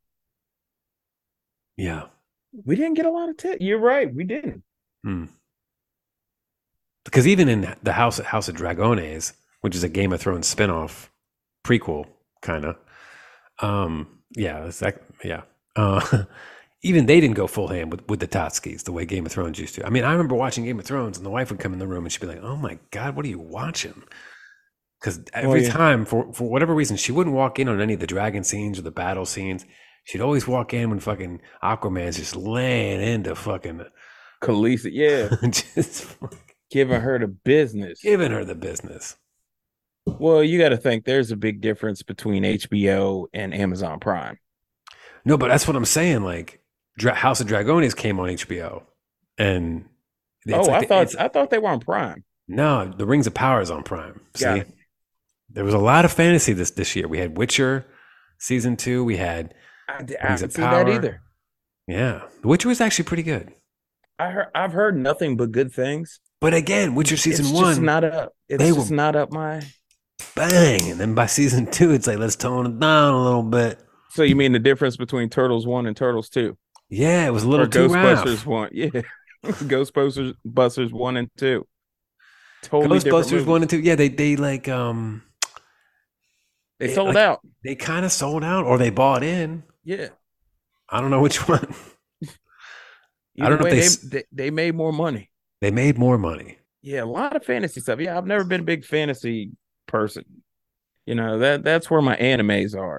Yeah. We didn't get a lot of tits. You're right. We didn't. Hmm. Because even in the House, House of Dragones, which is a Game of Thrones spinoff, prequel, kind of. Um, yeah, that's that, yeah. Uh, even they didn't go full ham with, with the Totskis the way Game of Thrones used to. I mean, I remember watching Game of Thrones and the wife would come in the room and she'd be like, "Oh my God, what are you watching?" Because every yeah. time, for, for whatever reason, she wouldn't walk in on any of the dragon scenes or the battle scenes. She'd always walk in when fucking Aquaman's just laying into fucking, Khaleesi, yeah, just giving her the business. giving her the business. Well, you got to think there's a big difference between H B O and Amazon Prime. No, but that's what I'm saying. Like, Dra- House of Dragones came on H B O, and it's Oh, like I the- thought it's- I thought they were on Prime. no, the Rings of Power is on Prime. See, Got it. there was a lot of fantasy this this year. We had Witcher season two. We had I, d- I Rings haven't of seen that Power. either. yeah, The Witcher was actually pretty good. I heard I've heard nothing but good things. But again, Witcher season it's one, just not up. It's they just were- not up my. bang, and then by season two, it's like let's tone it down a little bit. So you mean the difference between Turtles one and Turtles two, Yeah, it was a or little too Ghostbusters rough. one? Yeah, Ghostbusters Busters one and two. Totally different Ghostbusters movies. one and two. Yeah, they they like um They it- sold like- out. they kind of sold out or they bought in. Yeah. I don't know which one. I Either don't know if way, they they, s- they they made more money. They made more money. Yeah, a lot of fantasy stuff. Yeah, I've never been a big fantasy person. You know, that that's where my animes are.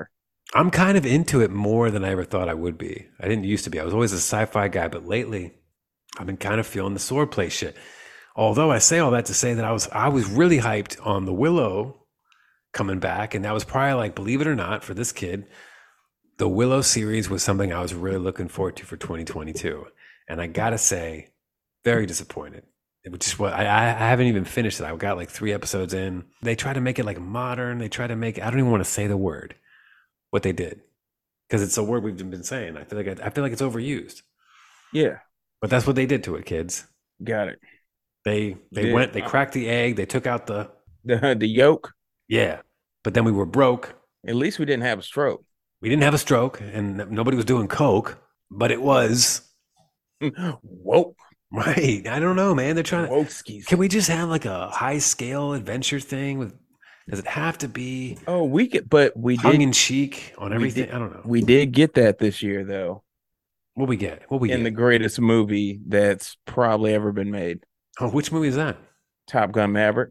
I'm kind of into it more than I ever thought I would be. I didn't used to be. I was always a sci-fi guy, but lately I've been kind of feeling the swordplay shit. Although I say all that to say that I was I was really hyped on the Willow coming back, and that was probably like, believe it or not, for this kid, the Willow series was something I was really looking forward to for twenty twenty-two. And I gotta say, very disappointed. Which is what I, I haven't even finished it. I got like three episodes in. They try to make it like modern. They try to make I don't even want to say the word. What they did, because it's a word we've been saying. I feel like I, I feel like it's overused. Yeah, but that's what they did to it, kids. Got it. They they Did, went. They cracked the egg. They took out the the the yolk. Yeah, but then we were broke. At least we didn't have a stroke. We didn't have a stroke, and nobody was doing coke. But it was woke. Right. I don't know, man. They're trying to. Wokeskies. Can we just have like a high scale adventure thing with? Does it have to be? Oh, we could, but we tongue did in cheek on everything. did, I don't know. We did get that this year, though. What we get? What we in get? the greatest movie that's probably ever been made. Oh, which movie is that? Top Gun Maverick.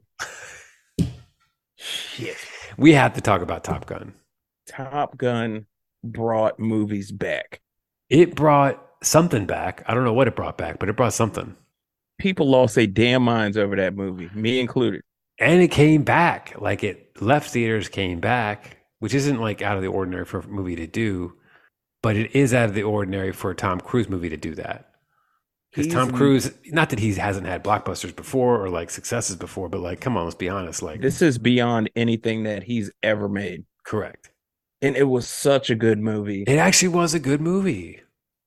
Shit. We have to talk about Top Gun. Top Gun brought movies back. It brought something back. I don't know what it brought back, but it brought something. People lost their damn minds over that movie, me included. And it came back. Like it left theaters, came back, which isn't like out of the ordinary for a movie to do, but it is out of the ordinary for a Tom Cruise movie to do that. Because Tom Cruise, not that he hasn't had blockbusters before or like successes before, but like, come on, let's be honest. Like, this is beyond anything that he's ever made. Correct. And it was such a good movie. It actually was a good movie.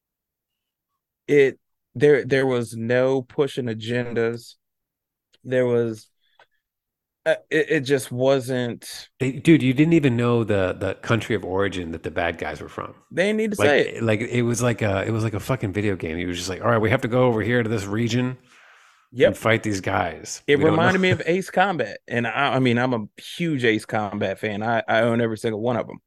It there there was no pushing agendas. There was uh, it, it just wasn't. They, dude, you didn't even know the the country of origin that the bad guys were from. They didn't need to like, say it. Like it was like a it was like a fucking video game. He was just like, all right, we have to go over here to this region. Yep. And fight these guys. It We don't reminded know. me of Ace Combat. And I, I mean, I'm a huge Ace Combat fan. I, I own every single one of them.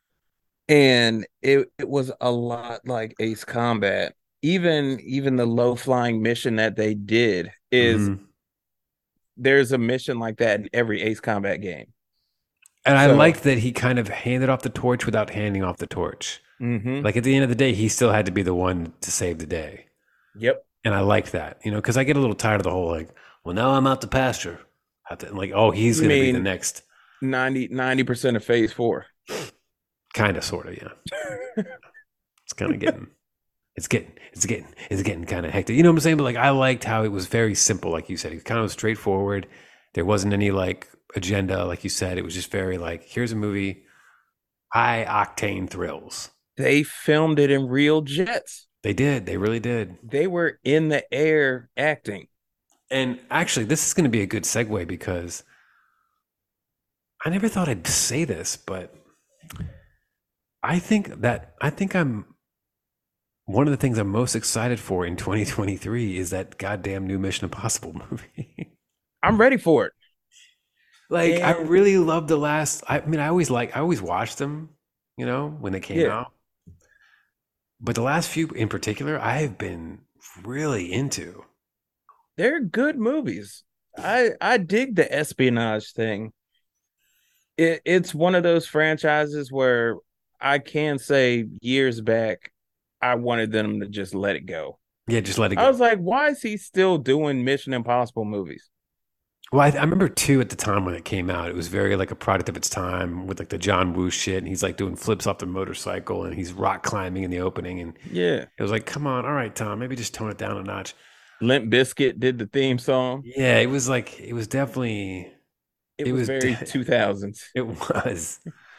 And it, it was a lot like Ace Combat. Even even the low flying mission that they did is Mhm. there's a mission like that in every Ace Combat game. And I So- liked that he kind of handed off the torch without handing off the torch. Mm-hmm. Like at the end of the day, he still had to be the one to save the day. Yep. And I like that, you know, because I get a little tired of the whole like, well, now I'm out to pasture. Have to, like, oh, he's You going to be the mean- next. ninety percent of phase four. Kind of, sort of, yeah. It's kind of getting, it's getting, it's getting, it's getting kind of hectic. You know what I'm saying? But like, I liked how it was very simple, like you said. It kind of was straightforward. There wasn't any like agenda, like you said. It was just very like, here's a movie, high octane thrills. They filmed it in real jets. They did. They really did. They were in the air acting. And actually, this is going to be a good segue because I never thought I'd say this, but I think that I think I'm one of the things I'm most excited for in twenty twenty-three is that goddamn new Mission Impossible movie. I'm ready for it. Like, I And- really loved the last. I mean, I always like, I always watched them, you know, when they came Yeah. out. But the last few in particular, I have been really into. They're good movies. I I dig the espionage thing. It it's one of those franchises where I can say years back I wanted them to just let it go. Yeah, just let it go. I was like, why is he still doing Mission Impossible movies? Well, I, I remember too at the time when it came out, it was very like a product of its time with like the John Woo shit, and he's like doing flips off the motorcycle, and he's rock climbing in the opening, and Yeah. it was like, come on, all right, Tom, maybe just tone it down a notch. Limp Bizkit did the theme song. Yeah, it was like it was definitely It, It was, was very de- two thousands. it was,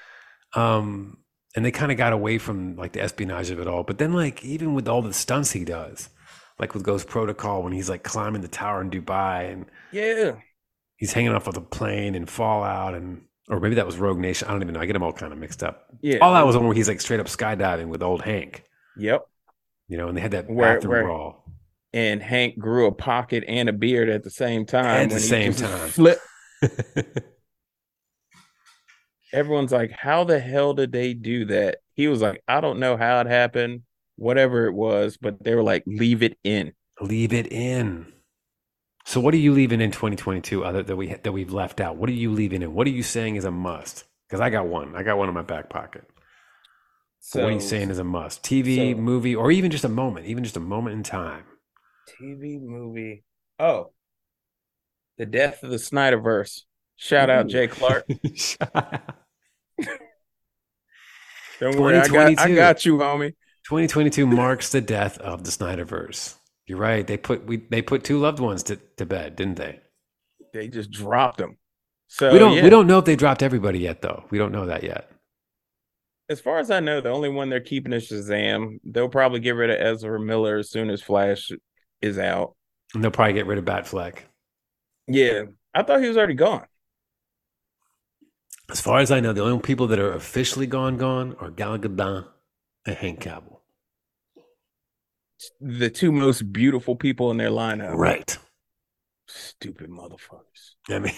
um, and they kind of got away from like the espionage of it all. But then like even with all the stunts he does, like with Ghost Protocol when he's like climbing the tower in Dubai and Yeah. he's hanging off of the plane and Fallout and or maybe that was Rogue Nation. I don't even know. I get them all kind of mixed up. Yeah. Fallout was one where he's like straight up skydiving with old Hank, Yep. you know, and they had that Where- bathroom where- brawl. And Hank grew a pocket and a beard at the same time. At the when he same just time. Flip. Everyone's like, how the hell did they do that? He was like, I don't know how it happened, whatever it was, but they were like, leave it in. Leave it in. So what are you leaving in twenty twenty-two other that we that we've left out? What are you leaving in? What are you saying is a must? Because I got one. I got one in my back pocket. But what are you So saying is a must? T V, so movie, or even just a moment, even just a moment in time. T V movie. Oh, the death of the Snyderverse. Shout out Ooh. Jay Clark. Don't worry, I got I twenty twenty-two. got you, homie. twenty twenty-two marks the death of the Snyderverse. You're right. They put we they put two loved ones to, to bed, didn't they? They just dropped him. So We don't yeah. we don't know if they dropped everybody yet, though. We don't know that yet. As far as I know, the only one they're keeping is Shazam. They'll probably get rid of Ezra Miller as soon as Flash is out. And they'll probably get rid of Batfleck. Yeah, I thought he was already gone. As far as I know, the only people that are officially gone gone are Gal Gadot and Hank Cavill. The two most beautiful people in their lineup. Right. Stupid motherfuckers. I mean,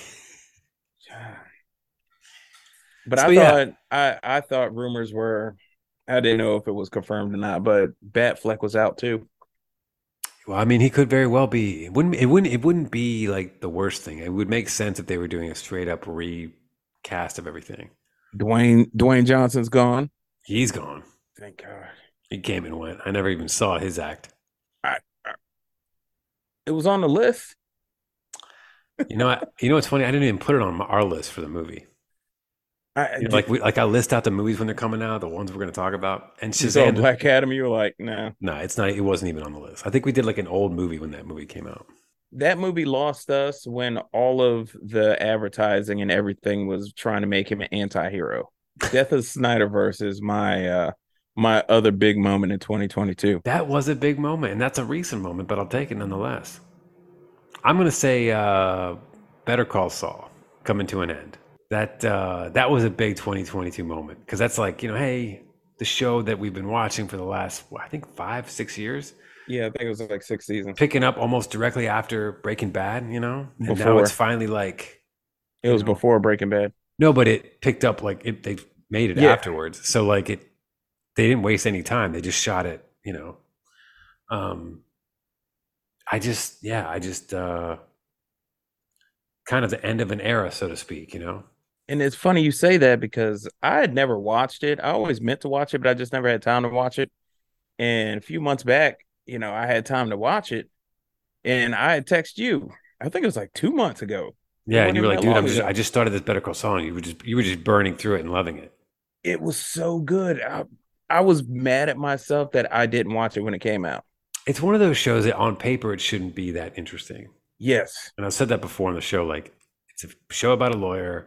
but So, I yeah. thought I I thought rumors were, I didn't know if it was confirmed or not, but Batfleck was out too. well, I mean, he could very well be. It wouldn't. It wouldn't. It wouldn't be like the worst thing. It would make sense if they were doing a straight up recast of everything. Dwayne Dwayne Johnson's gone. He's gone. Thank God. He came and went. I never even saw his act. I, I it was on the list. You know. I, you know what's funny? I didn't even put it on our list for the movie. I, You know, like we like I list out the movies when they're coming out, the ones we're going to talk about, and you saw Shazam. Black Adam, you were like, nah. No, it's not. It wasn't even on the list. I think we did like an old movie when that movie came out. That movie lost us when all of the advertising and everything was trying to make him an anti-hero. Death of Snyderverse is my uh my other big moment in twenty twenty-two. That was a big moment, and that's a recent moment, but I'll take it nonetheless. I'm going to say uh, Better Call Saul coming to an end. That uh, that was a big twenty twenty-two moment because that's like, you know, hey, the show that we've been watching for the last, well, I think five, six years, Yeah, I think it was like six seasons. picking up almost directly after Breaking Bad, you know, and now Before. it's finally like, It was you know. before Breaking Bad. no, but it picked up like it, they made it Yeah. afterwards. So like it, they didn't waste any time. They just shot it, you know. Um, I just, yeah, I just uh, kind of the end of an era, so to speak, you know. And it's funny you say that because I had never watched it. I always meant to watch it, but I just never had time to watch it. And a few months back, you know, I had time to watch it, and I had texted you. I think it was like two months ago. Yeah, It and you were like, wasn't dude, even I'm that just, long I ago. just started this Better Call Saul, and you were just, you were just burning through it and loving it. It was so good. I, I was mad at myself that I didn't watch it when it came out. It's one of those shows that on paper it shouldn't be that interesting. Yes. And I've said that before on the show. Like, it's a show about a lawyer.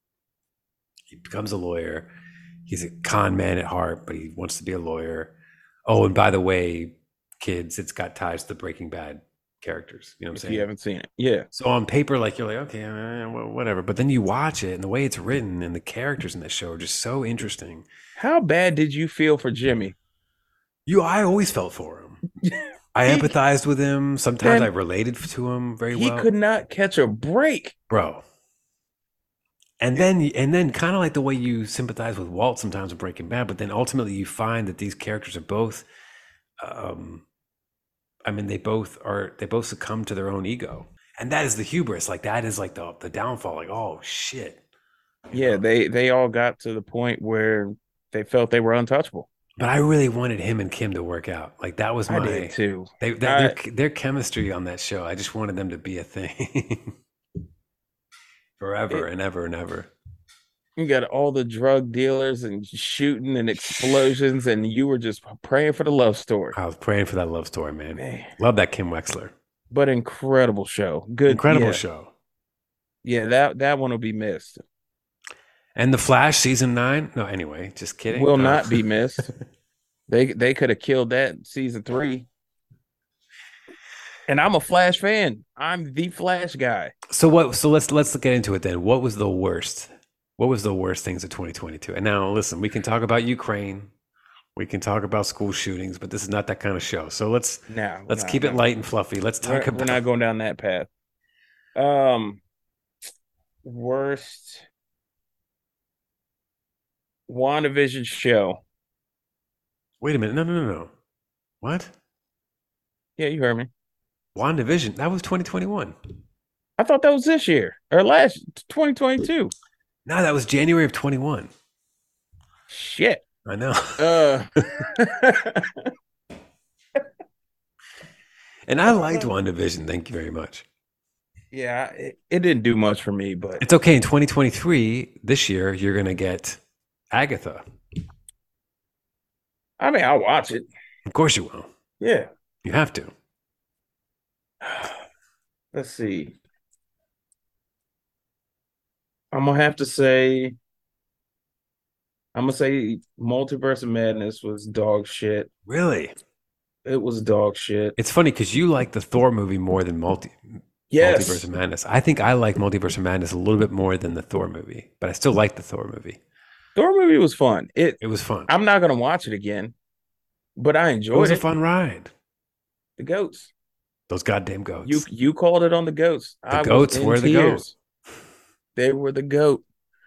He becomes a lawyer. He's a con man at heart, but he wants to be a lawyer. Oh, and by the way, kids, it's got ties to the Breaking Bad characters. You know what I'm If saying? you haven't seen it. Yeah. So on paper, like you're like, okay, eh, wh- whatever. But then you watch it, and the way it's written, and the characters in this show are just so interesting. How bad did you feel for Jimmy? You, I always felt for him. I He- empathized with him. Sometimes Man, I related to him very He well, could not catch a break. bro. And then, and then, kind of like the way you sympathize with Walt sometimes with Breaking Bad, but then ultimately you find that these characters are both, um, I mean, they both are, they both succumb to their own ego, and that is the hubris. Like that is like the the downfall. Like, oh shit. You Yeah, know? they they all got to the point where they felt they were untouchable. But I really wanted him and Kim to work out. Like that was my. I did too. They, they, I- their their chemistry on that show. I just wanted them to be a thing. Forever It- and ever and ever. You got all the drug dealers and shooting and explosions, and you were just praying for the love story. I was praying for that love story, man. Man. Love that Kim Wexler. But incredible show. Good. Incredible yeah. show. Yeah, that that one will be missed. And The Flash season nine. No, anyway, just kidding. Will Uh, not be missed. They they could have killed that in season three. And I'm a Flash fan. I'm the Flash guy. So what? So let's let's get into it then. What was the worst? What was the worst things of twenty twenty-two? And now listen, we can talk about Ukraine. We can talk about school shootings, but this is not that kind of show. So let's No, let's no, keep it no. light and fluffy. Let's We're, talk we're about. not going down that path. Um, worst WandaVision show. Wait a minute. No, no, no, no. What? Yeah, you heard me. WandaVision. That was twenty twenty-one. I thought that was this year or last twenty twenty-two. No, that was January of twenty-one. Shit. I know. Uh, And I liked WandaVision. Thank you very much. yeah, it, it didn't do much for me, but It's okay. In twenty twenty-three, this year, you're going to get Agatha. I mean, I'll watch it. Of course you will. Yeah. You have to. Let's see. I'm gonna have to say, I'm gonna say, Multiverse of Madness was dog shit. Really? It was dog shit. It's funny because you like the Thor movie more than Multi Yes. Multiverse of Madness. I think I like Multiverse of Madness a little bit more than the Thor movie, but I still like the Thor movie. Thor movie was fun. It It was fun. I'm not gonna watch it again, but I It enjoyed was it. a fun ride. The goats. Those goddamn goats. You you called it on the goats. The I was goats in were the tears. They were the goat.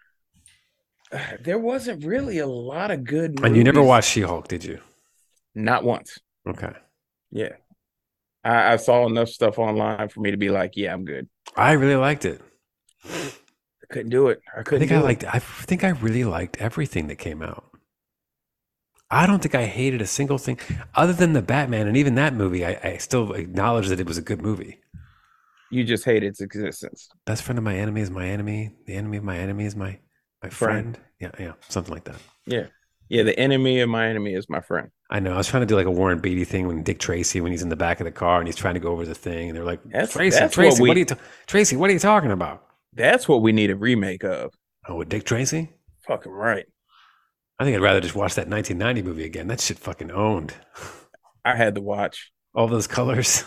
There wasn't really a lot of good movies. And you never watched She-Hulk, did you? Not once. Okay. Yeah. I, I saw enough stuff online for me to be like, yeah, I'm good. I really liked it. I couldn't do it. I I couldn't think do I it. liked I think I really liked everything that came out. I don't think I hated a single thing other than the Batman, and even that movie, I, I still acknowledge that it was a good movie. You just hate its existence. Best friend of my enemy is my enemy. The enemy of my enemy is my my friend. Friend. Yeah, yeah, something like that. Yeah. Yeah, the enemy of my enemy is my friend. I know. I was trying to do like a Warren Beatty thing when Dick Tracy, when he's in the back of the car and he's trying to go over the thing, and they're like, That's- Tracy, that's Tracy, what what, we- are you, ta- Tracy, what are you talking about? That's what we need a remake of. Oh, with Dick Tracy? Fucking right. I think I'd rather just watch that nineteen ninety movie again. That shit fucking owned. I had to watch. All those colors.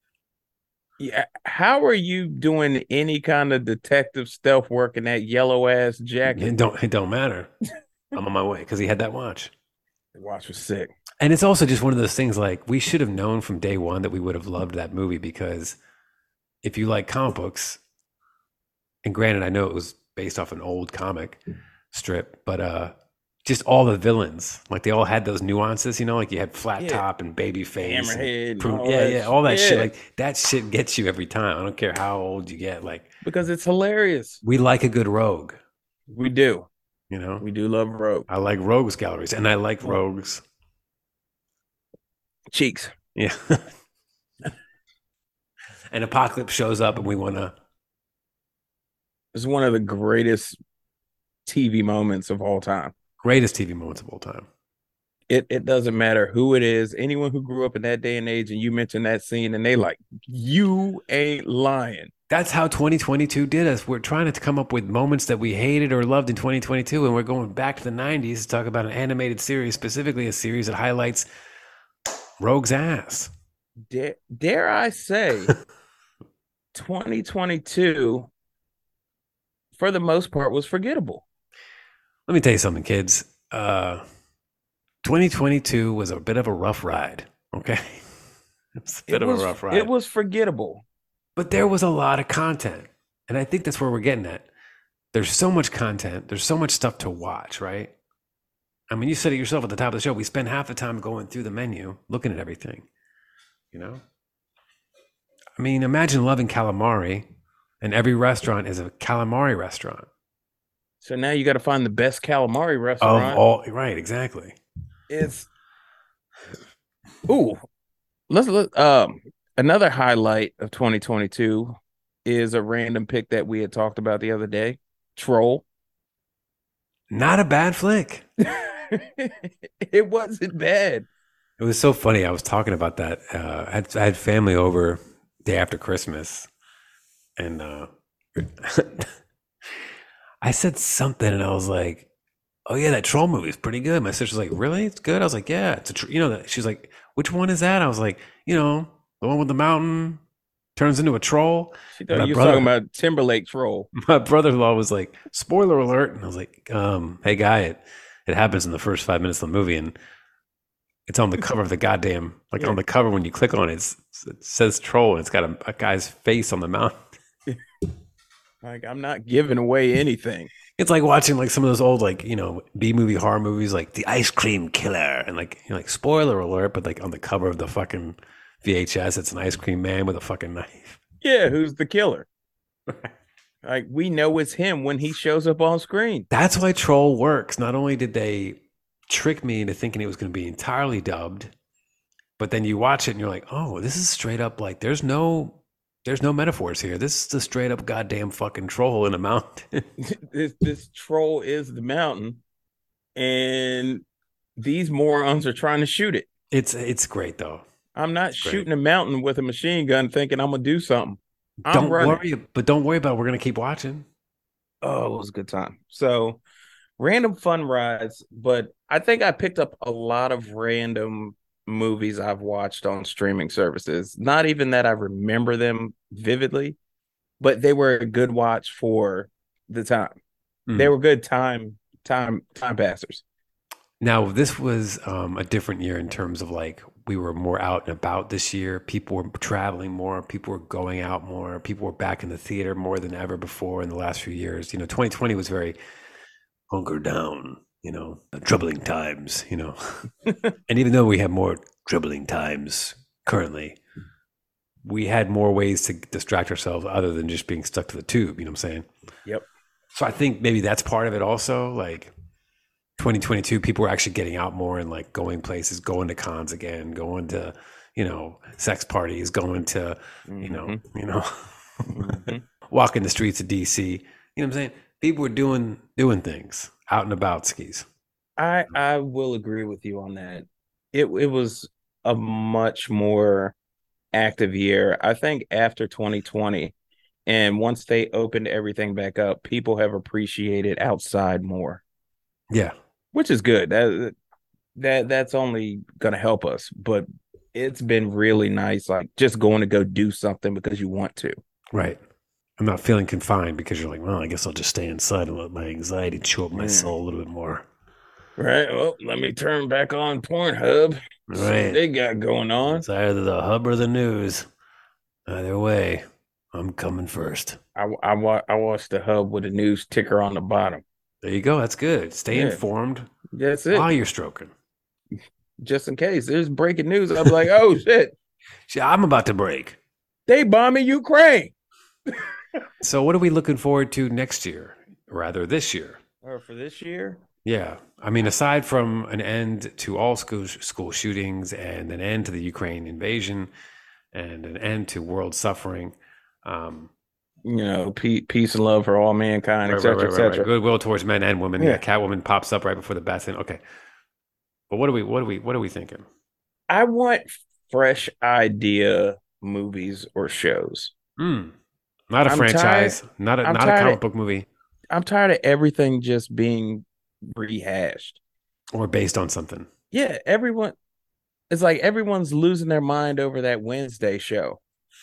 Yeah. How are you doing any kind of detective stealth work in that yellow ass jacket? It don't it don't matter. I'm on my way because he had that watch. The watch was sick. And it's also just one of those things like we should have known from day one that we would have loved that movie, because if you like comic books, and granted, I know it was based off an old comic strip, but uh just all the villains, like they all had those nuances, you know, like you had Flat Yeah. Top and Babyface. and Hammerhead and Pru- all yeah, that yeah, sh- all that shit. yeah. Like that shit gets you every time. I don't care how old you get. Like Because it's hilarious. we like a good rogue, We do. you know. We do love Rogue. I like rogues galleries, and I like rogues. Cheeks. Yeah. And Apocalypse shows up, and we want to. It's one of the greatest T V moments of all time. Greatest T V moments of all time. It it doesn't matter who it is. Anyone who grew up in that day and age, and you mention that scene, and they like, you ain't lying. That's how twenty twenty-two did us. We're trying to come up with moments that we hated or loved in twenty twenty-two, and we're going back to the nineties to talk about an animated series, specifically a series that highlights Rogue's ass. Dare, dare I say, twenty twenty-two, for the most part, was forgettable. Let me tell you something, kids. Uh, twenty twenty-two was a bit of a rough ride, okay? It was a bit It of was, a rough ride. it was forgettable. But there was a lot of content. And I think that's where we're getting at. There's so much content. There's so much stuff to watch, right? I mean, you said it yourself at the top of the show. We spend half the time going through the menu, looking at everything, you know? I mean, imagine loving calamari, and every restaurant is a calamari restaurant. So now you got to find the best calamari Of restaurant. all, right, exactly. It's ooh. Let's look. Um, another highlight of twenty twenty-two is a random pick that we had talked about the other day. Troll. Not a bad flick. It wasn't bad. It was so funny. I was talking about that. Uh, I, had, I had family over day after Christmas, and uh, I said something, and I was like, "Oh yeah, that troll movie is pretty good." My sister's like, "Really? It's good?" I was like, "Yeah, it's a tr-. you know." That she's like, "Which one is that?" I was like, "You know, the one with the mountain turns into a troll." She thought My you were brother- talking about Timberlake Troll. My brother-in-law was like, "Spoiler alert!" And I was like, um, "Hey, guy, it it happens in the first five minutes of the movie, and it's on the cover of the goddamn like Yeah. on the cover when you click on it, it's, it says troll, and it's got a, a guy's face on the mountain." Like, I'm not giving away anything. It's like watching like some of those old like you know B movie horror movies, like The Ice Cream Killer, and like you know, like spoiler alert, but like on the cover of the fucking V H S, it's an ice cream man with a fucking knife. Yeah, who's the killer? Like, we know it's him when he shows up on screen. That's why Troll works. Not only did they tricked me into thinking it was going to be entirely dubbed. But then you watch it and you're like, oh, this is straight up like there's no there's no metaphors here. This is a straight up goddamn fucking troll in a mountain. this this troll is the mountain, and these morons are trying to shoot it. It's it's great though. I'm not It's great. shooting a mountain with a machine gun thinking I'm gonna do something. I'm Don't running. worry, but don't worry about it. We're gonna keep watching. Oh, it was a good time. So random fun rides, but I think I picked up a lot of random movies I've watched on streaming services. Not even that I remember them vividly, but they were a good watch for the time. Mm. They were good time time time passers. Now, this was um, a different year in terms of like we were more out and about this year. People were traveling more. People were going out more. People were back in the theater more than ever before in the last few years. You know, twenty twenty was very hunker down, you know, troubling times, you know. And even though we have more troubling times currently, we had more ways to distract ourselves other than just being stuck to the tube, you know what I'm saying? Yep. So I think maybe that's part of it also. Like twenty twenty-two, people were actually getting out more and like going places, going to cons again, going to, you know, sex parties, going to, you know, Mhm. you know, Mhm. walking the streets of D C. You know what I'm saying? People were doing doing things out and about skis. I I will agree with you on that. It it was a much more active year. I think after twenty twenty, and once they opened everything back up, people have appreciated outside more, Yeah. which is good. That that that's only gonna help us. But it's been really nice, like just going to go do something because you want to. Right. I'm not feeling confined because you're like, well, I guess I'll just stay inside and let my anxiety chew up my Yeah. soul a little bit more. Right. Well, let me turn back on Pornhub. See what Right. they got going on. It's either the hub or the news. Either way, I'm coming first. I I, wa- I watched the hub with a news ticker on the bottom. There you go. That's good. Stay Yeah. informed That's it. while you're stroking. Just in case there's breaking news, I'm like, oh shit, See, I'm about to break. they bombing Ukraine. So what are we looking forward to next year? Rather this year? Or for this year, Yeah. I mean, aside from an end to all school school shootings and an end to the Ukraine invasion and an end to world suffering, um, you know, pe- peace and love for all mankind, right, et cetera, right, et right, right, cetera. right. Goodwill towards men and women. Yeah. Yeah. Catwoman pops up right before the bat scene. Okay. But what are we what are we what are we thinking? I want fresh idea movies or shows. Hmm. Not a I'm franchise, not a I'm not a tired comic of- book movie I'm tired of everything just being rehashed. or based on something. Yeah, everyone. It's like everyone's losing their mind over that Wednesday show.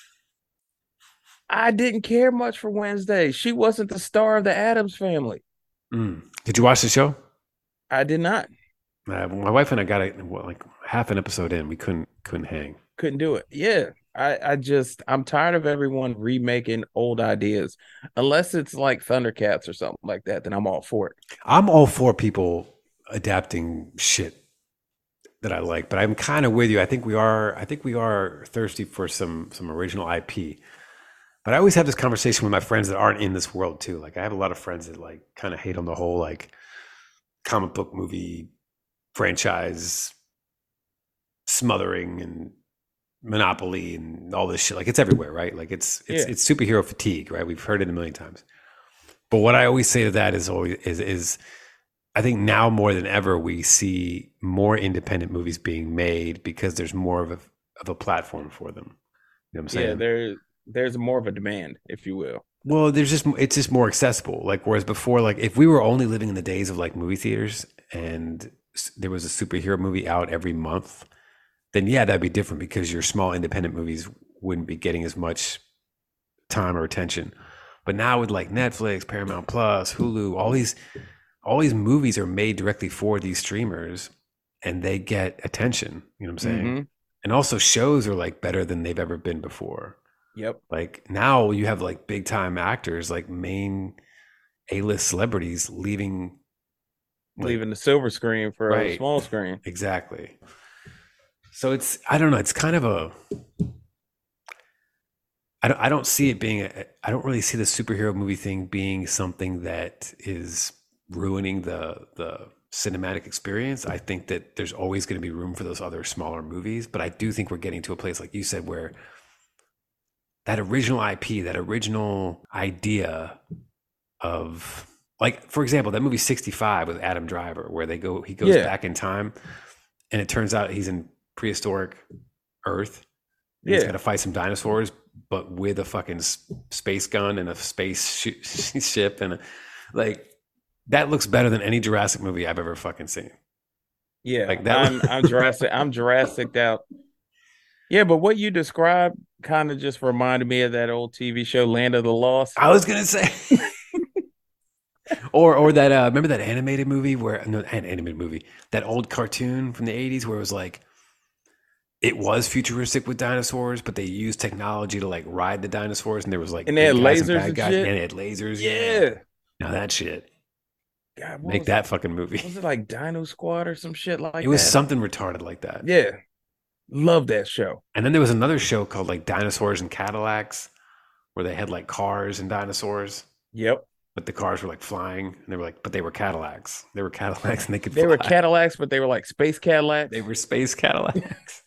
I didn't care much for Wednesday. She wasn't the star of the Addams Family. Mm. Did you watch the show? I did not. Uh, my wife and I got it well, like half an episode in. We couldn't couldn't hang. Couldn't do it. Yeah. I, I just I'm tired of everyone remaking old ideas. Unless it's like Thundercats or something like that, then I'm all for it. I'm all for people adapting shit that I like, but I'm kind of with you. I think we are. I think we are thirsty for some some original I P. But I always have this conversation with my friends that aren't in this world too. Like I have a lot of friends that like kind of hate on the whole like comic book movie franchise smothering and monopoly and all this shit. Like it's everywhere, right? Like it's it's Yeah. it's superhero fatigue, right? We've heard it a million times. But what I always say to that is always is is I think now more than ever we see more independent movies being made because there's more of a of a platform for them. You know what I'm saying? Yeah, there there's more of a demand, if you will. Well, there's just it's just more accessible. Like whereas before, like if we were only living in the days of like movie theaters and s- there was a superhero movie out every month, then yeah, that'd be different because your small independent movies wouldn't be getting as much time or attention. But now with like Netflix, Paramount Plus, Hulu, all these all these movies are made directly for these streamers and they get attention. You know what I'm saying? Mhm. And also shows are like better than they've ever been before. Yep. Like now you have like big time actors, like main A-list celebrities leaving. like- Leaving the silver screen for a Right. small screen. Exactly. So it's, I don't know. It's kind of a, I don't, I don't see it being, a, I don't really see the superhero movie thing being something that is ruining the, the, cinematic experience, I think that there's always going to be room for those other smaller movies. But I do think we're getting to a place, like you said, where that original I P, that original idea of, like, for example, that movie sixty-five with Adam Driver, where they go, he goes Yeah. back in time, and it turns out he's in prehistoric Earth. And He's Yeah. got to fight some dinosaurs, but with a fucking s- space gun and a space sh- ship, and a, like that looks better than any Jurassic movie I've ever fucking seen. Yeah, Like that- I'm I'm Jurassic I'm Jurassic out. Yeah, but what you described kind of just reminded me of that old T V show Land of the Lost. I was gonna say, or or that uh, remember that animated movie where no an animated movie that old cartoon from the eighties where it was like it was futuristic with dinosaurs, but they used technology to like ride the dinosaurs, and there was like And they had good guys lasers bad and guys, shit? and they had lasers. Yeah. Now that shit, God, what make was that it? fucking movie. Was it like Dino Squad or some shit like It was that? something retarded like that. Yeah. Love that show. And then there was another show called like Dinosaurs and Cadillacs, where they had like cars and dinosaurs, Yep. but the cars were like flying, and they were like, but they were Cadillacs. They were Cadillacs, and they could. They were fly. Cadillacs, but they were like space Cadillacs. They were space Cadillacs.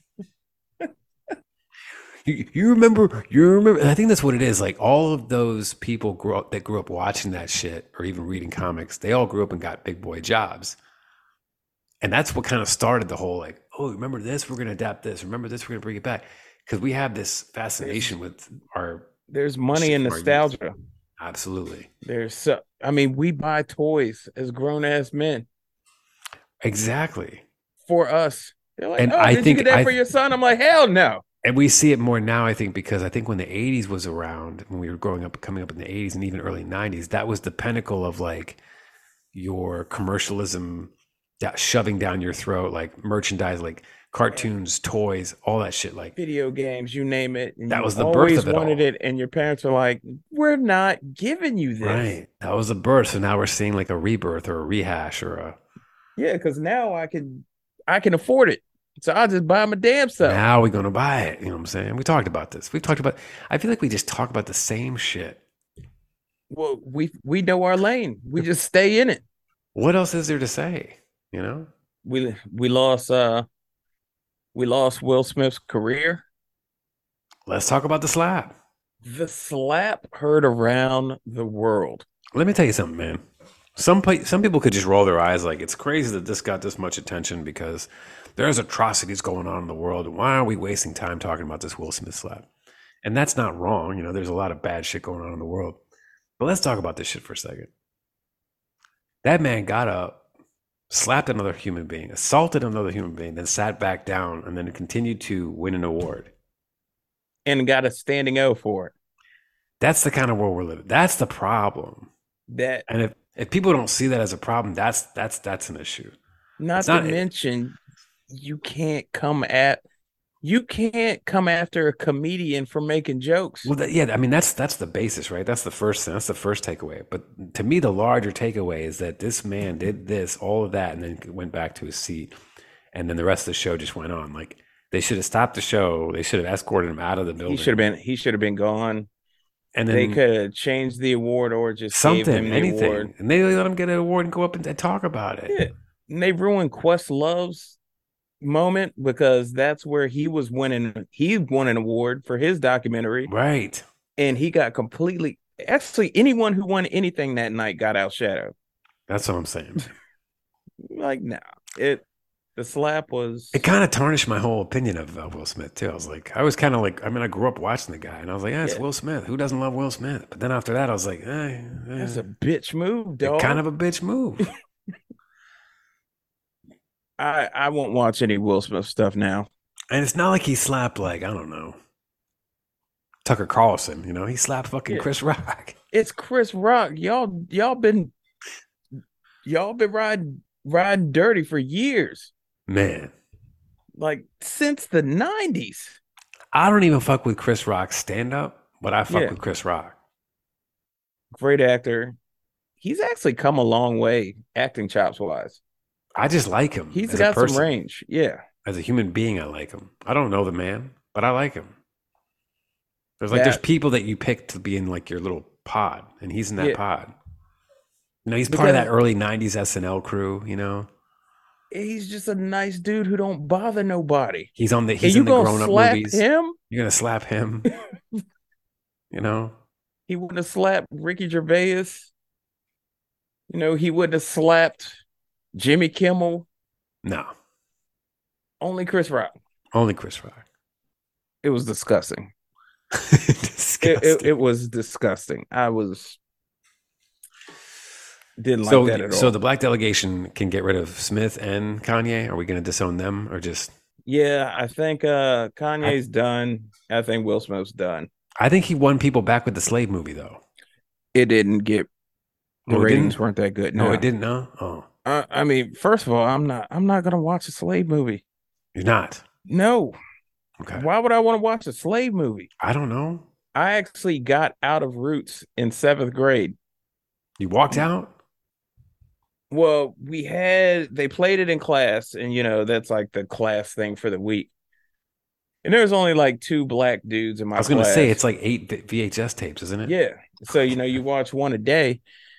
you, you remember? You remember? I think that's what it is. Like all of those people grew up that grew up watching that shit, or even reading comics. They all grew up and got big boy jobs, and that's what kind of started the whole like, oh, remember this? We're gonna adapt this. Remember this? We're gonna bring it back because we have this fascination with our. There's money shit and from our youth. nostalgia. Absolutely. There's so I mean, we buy toys as grown ass men Exactly. for us. They're like, And oh, I did think you get that I- for your son? I'm like, hell no. And we see it more now, I think, because I think when the eighties was around, when we were growing up, coming up in the eighties and even early nineties, that was the pinnacle of like your commercialism da- shoving down your throat, like merchandise, like cartoons, toys, all that shit. Like, Video games, you name it. And That you was the birth always of it wanted all. it, and your parents are like, we're not giving you this. right. That was the birth. So now we're seeing like a rebirth or a rehash or a. Yeah, because now I can I can afford it. So I'll just buy my damn stuff. Now we're going to buy it. You know what I'm saying? We talked about this. We've talked about, I feel like we just talk about the same shit. Well, we we know our lane. We just stay in it. What else is there to say? You know? We we lost uh we lost Will Smith's career. Let's talk about the slap. The slap heard around the world. Let me tell you something, man. Some pe- some people could just roll their eyes like it's crazy that this got this much attention because there's atrocities going on in the world. Why are we wasting time talking about this Will Smith slap? And that's not wrong. You know, there's a lot of bad shit going on in the world. But let's talk about this shit for a second. That man got up, slapped another human being, assaulted another human being, then sat back down and then continued to win an award. And got a standing O for it. That's the kind of world we're living. That's the problem. That And if, if people don't see that as a problem, that's that's that's an issue. not It's to not- mention you can't come at you can't come after a comedian for making jokes. Well, that, yeah, I mean that's that's the basis, right? That's the first thing. That's the first takeaway. But to me, the larger takeaway is that this man did this, all of that, and then went back to his seat, and then the rest of the show just went on. Like they should have stopped the show. They should have escorted him out of the building. He should have been he should have been gone. And then They could have changed the award or just gave something, him the anything, award. and they let him get an award and go up and, and talk about it. Yeah. And they ruined Questlove's moment because that's where he was winning. He won an award for his documentary, Right. and he got completely. Actually, anyone who won anything that night got outshadowed. That's what I'm saying. Like, no, it. The slap was. It kind of tarnished my whole opinion of uh, Will Smith too. I was like, I was kind of like, I mean, I grew up watching the guy, and I was like, yeah, it's Yeah. Will Smith. Who doesn't love Will Smith? But then after that, I was like, eh, eh. That's a bitch move, dog. kind of a bitch move. I I won't watch any Will Smith stuff now. And it's not like he slapped like, I don't know, Tucker Carlson, you know, he slapped fucking Yeah. Chris Rock. It's Chris Rock. Y'all y'all been y'all been riding riding dirty for years, Man, like since the nineties. I don't even fuck with Chris Rock's stand up, but I fuck Yeah. with Chris Rock. Great actor. He's actually come a long way acting chops wise. I just like him. He's as a got some person. range. Yeah. As a human being, I like him. I don't know the man, but I like him. There's like, there's That- people that you pick to be in like your little pod, and he's in that Yeah. pod. You know, he's part of that Because early nineties S N L crew, you know. he's just a nice dude who don't bother nobody. He's on the And he's you in the gonna grown up slap movies. him? You're gonna slap him, you know. He wouldn't have slapped Ricky Gervais. You know, he wouldn't have slapped Jimmy Kimmel. No. Only Chris Rock. Only Chris Rock. It was disgusting. Disgusting. It, it, it was disgusting. I was didn't so, like that at all. so the black delegation can get rid of Smith and Kanye. Are we going to disown them or just? Yeah, I think uh, Kanye's I, done. I think Will Smith's done. I think he won people back with the Slave movie, though. It didn't get. The no, ratings weren't that good. No, no. it didn't. No. Oh. Uh, I mean, first of all, I'm not. I'm not gonna watch a slave movie. You're not. No. Okay. Why would I want to watch a slave movie? I don't know. I actually got out of Roots in seventh grade. You walked out? Well, we had they played it in class, and you know that's like the class thing for the week. And there was only like two black dudes in my. I was going to class. say it's like eight V H S tapes, isn't it? Yeah. So you know you watch one a day,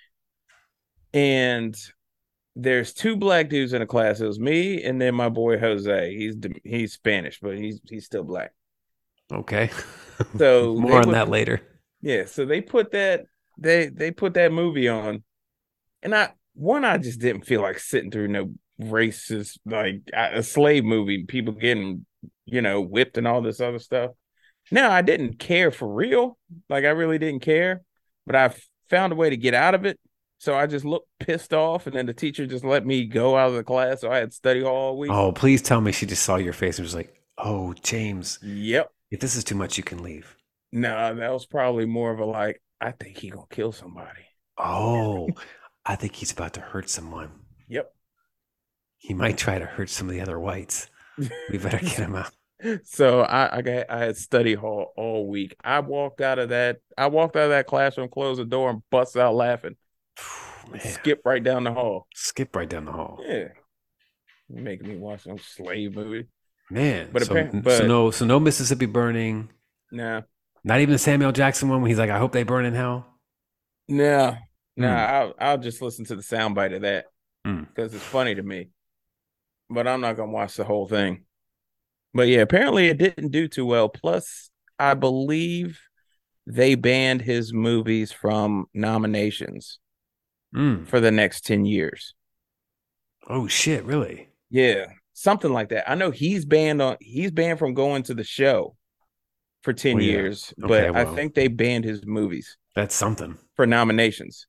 and there's two black dudes in the class. It was me and then my boy Jose. He's he's Spanish, but he's he's still black. Okay. So more on would, that later. Yeah. So they put that they they put that movie on, and I. One, I just didn't feel like sitting through no racist, like a slave movie, people getting, you know, whipped and all this other stuff. Now, I didn't care for real. Like, I really didn't care, but I found a way to get out of it. So I just looked pissed off, and then the teacher just let me go out of the class. So I had study hall all week. Oh, please tell me she just saw your face and was like, oh, James. Yep. If this is too much, you can leave. No, that was probably more of a like, I think he gonna kill somebody. Oh, I think he's about to hurt someone. Yep. He might try to hurt some of the other whites. We better get him out. So I I, got, I had study hall all week. I walked out of that. I walked out of that classroom, closed the door, and busted out laughing. Skip right down the hall. Skip right down the hall. Yeah. Making me watch some slave movie. Man. But, so, but so no so no Mississippi Burning. Nah. Not even the Samuel Jackson one when he's like, I hope they burn in hell. Nah. Nah, Mm. I'll I'll just listen to the soundbite of that Mm. because it's funny to me. But I'm not gonna watch the whole thing. But yeah, apparently it didn't do too well. Plus, I believe they banned his movies from nominations Mm. for the next ten years. Oh shit, really? Yeah, something like that. I know he's banned on he's banned from going to the show for ten Well, yeah. years, Okay, but well. I think they banned his movies That's something. for nominations.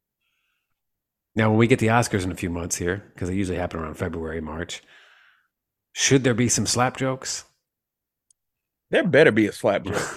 Now, when we get the Oscars in a few months here, because they usually happen around February, March, should there be some slap jokes? There better be a slap joke.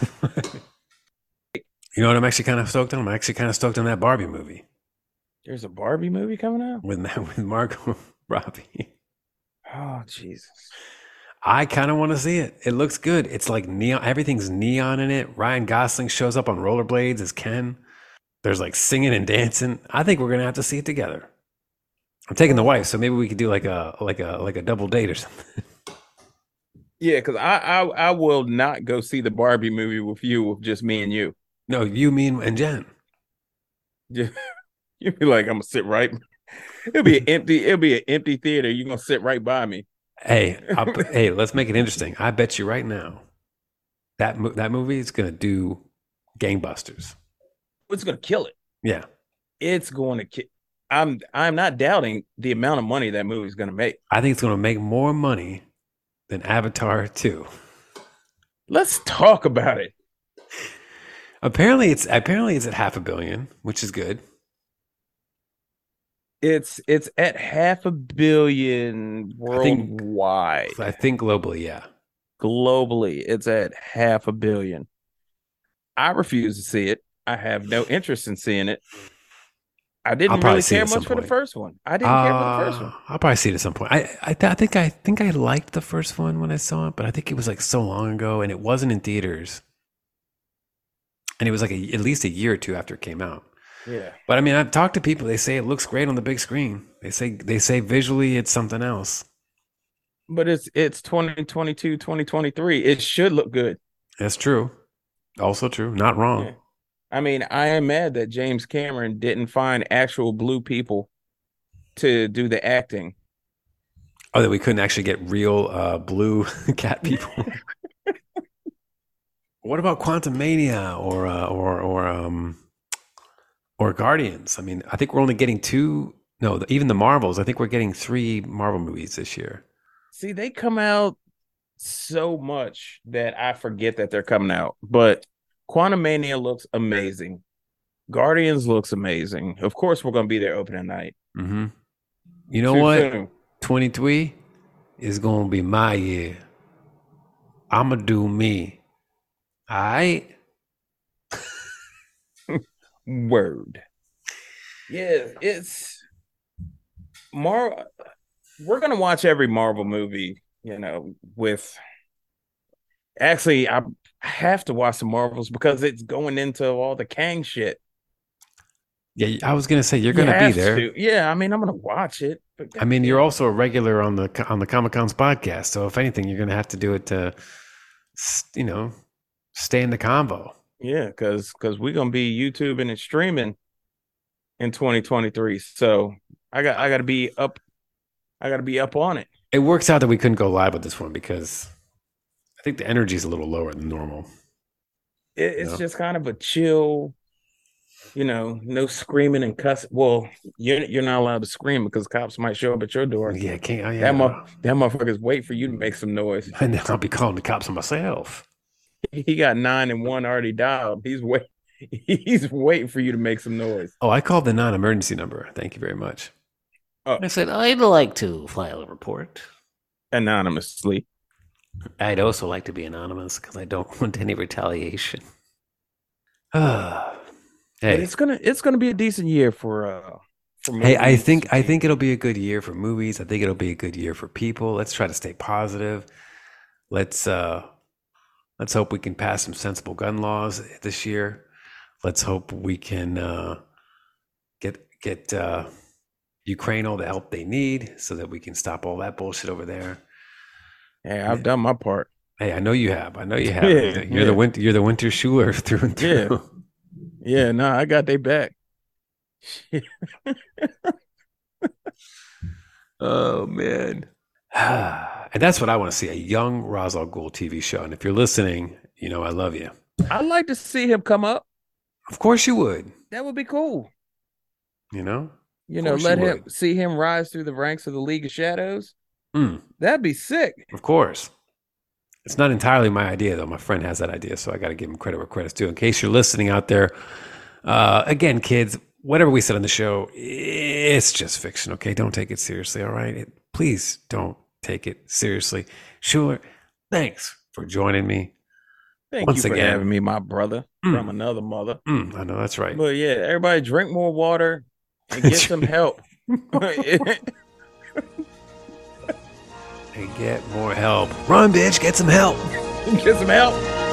You know what I'm actually kind of stoked on? I'm actually kind of stoked on that Barbie movie There's a Barbie movie coming out? with with Margot Robbie. Oh, Jesus. I kind of want to see it. It looks good. It's like neon. Everything's neon in it. Ryan Gosling shows up on rollerblades as Ken. There's like singing and dancing. I think we're gonna have to see it together. I'm taking the wife, so maybe we could do like a like a like a double date or something. Yeah, because I, I I will not go see the Barbie movie with you, with just me and you. No, you, me, and Jen. Just, you'd be like, I'm gonna sit right. It'll be an empty. It'll be an empty theater. You're gonna sit right by me. Hey, I'll, hey, let's make it interesting. I bet you right now that mo- that movie is gonna do gangbusters. It's gonna kill it. Yeah, It's going to kill. I'm I'm not doubting the amount of money that movie's gonna make. I think it's gonna make more money than Avatar two. Let's talk about it. Apparently, it's apparently it's at half a billion, which is good. It's it's at half a billion I think- worldwide. I think globally, yeah. Globally, it's at half a billion. I refuse to see it. I have no interest in seeing it. I I'll didn't probably really see it care at some much for the point. first one. I didn't care for the first Uh, one. I'll probably see it at some point. I I, th- I think I think I liked the first one when I saw it, but I think it was like so long ago, and it wasn't in theaters, and it was like a, at least a year or two after it came out. Yeah. But I mean, I've talked to people. They say it looks great on the big screen. They say they say visually it's something else. But it's it's twenty twenty-two, twenty twenty-three. It should look good. That's true. Also true. Not wrong. Yeah. I mean, I am mad that James Cameron didn't find actual blue people to do the acting. Oh, that we couldn't actually get real uh, blue cat people. What about Quantum Mania or uh, or or um or Guardians? I mean, I think we're only getting two. No, even the Marvels. I think we're getting three Marvel movies this year. See, they come out so much that I forget that they're coming out. But Quantum Mania looks amazing. Guardians looks amazing. Of course, we're gonna be there opening night. Mm-hmm. You know Too what? soon. twenty-three is gonna be my year. I'ma do me. All right. Word. Yeah, it's Mar. We're gonna watch every Marvel movie, you know, with actually I have to watch the Marvels because it's going into all the Kang shit. Yeah, I was gonna say you're You gonna be have there. to. Yeah, I mean, I'm gonna watch it. But I mean, you're also a regular on the on the Comic Cons podcast, so if anything, you're gonna have to do it to, s- you know, stay in the convo. yeah, because because we're gonna be YouTubing and streaming in twenty twenty-three. So I got I gotta be up. I gotta be up on it. It works out that we couldn't go live with this one because I think the energy is a little lower than normal. It, it's Yeah. just kind of a chill, you know, no screaming and cussing. Well, you're you're not allowed to scream because cops might show up at your door. Yeah, can't. Oh, yeah. That mo- that motherfuckers wait for you to make some noise. And then I'll be calling the cops on myself. He got nine and one already dialed. He's wait. He's waiting for you to make some noise. Oh, I called the non-emergency number. Thank you very much. I said, I'd like to file a report. Anonymously. I'd also like to be anonymous because I don't want any retaliation. Ah, But hey, it's gonna it's gonna be a decent year for uh for hey, I movies. think I think it'll be a good year for movies. I think it'll be a good year for people. Let's try to stay positive. Let's uh, let's hope we can pass some sensible gun laws this year. Let's hope we can uh, get get uh, Ukraine all the help they need so that we can stop all that bullshit over there. Hey, I've done my part. Hey, I know you have. I know you have. Yeah, you're yeah. the winter. You're the winter Schuler through and Yeah. through. Yeah, no, I got they back. Oh man. And that's what I want to see, a young Ra's al Ghul T V show. And if you're listening, you know I love you. I'd like to see him come up. Of course you would. That would be cool. You know? You Of know, course let you him would. see him rise through the ranks of the League of Shadows. Mm, That'd be sick. of course. It's not entirely my idea, though. My friend has that idea, so I got to give him credit where credit's due. In case you're listening out there, uh, again, kids, whatever we said on the show, it's just fiction, okay? Don't take it seriously, all right? It, please don't take it seriously. Schuler, thanks for joining me. Thank Once you for again. having me, my brother, Mm. from another mother. Mm, I know that's right. But yeah, everybody drink more water and get some help. And get more help. Run, bitch, get some help. Get some help.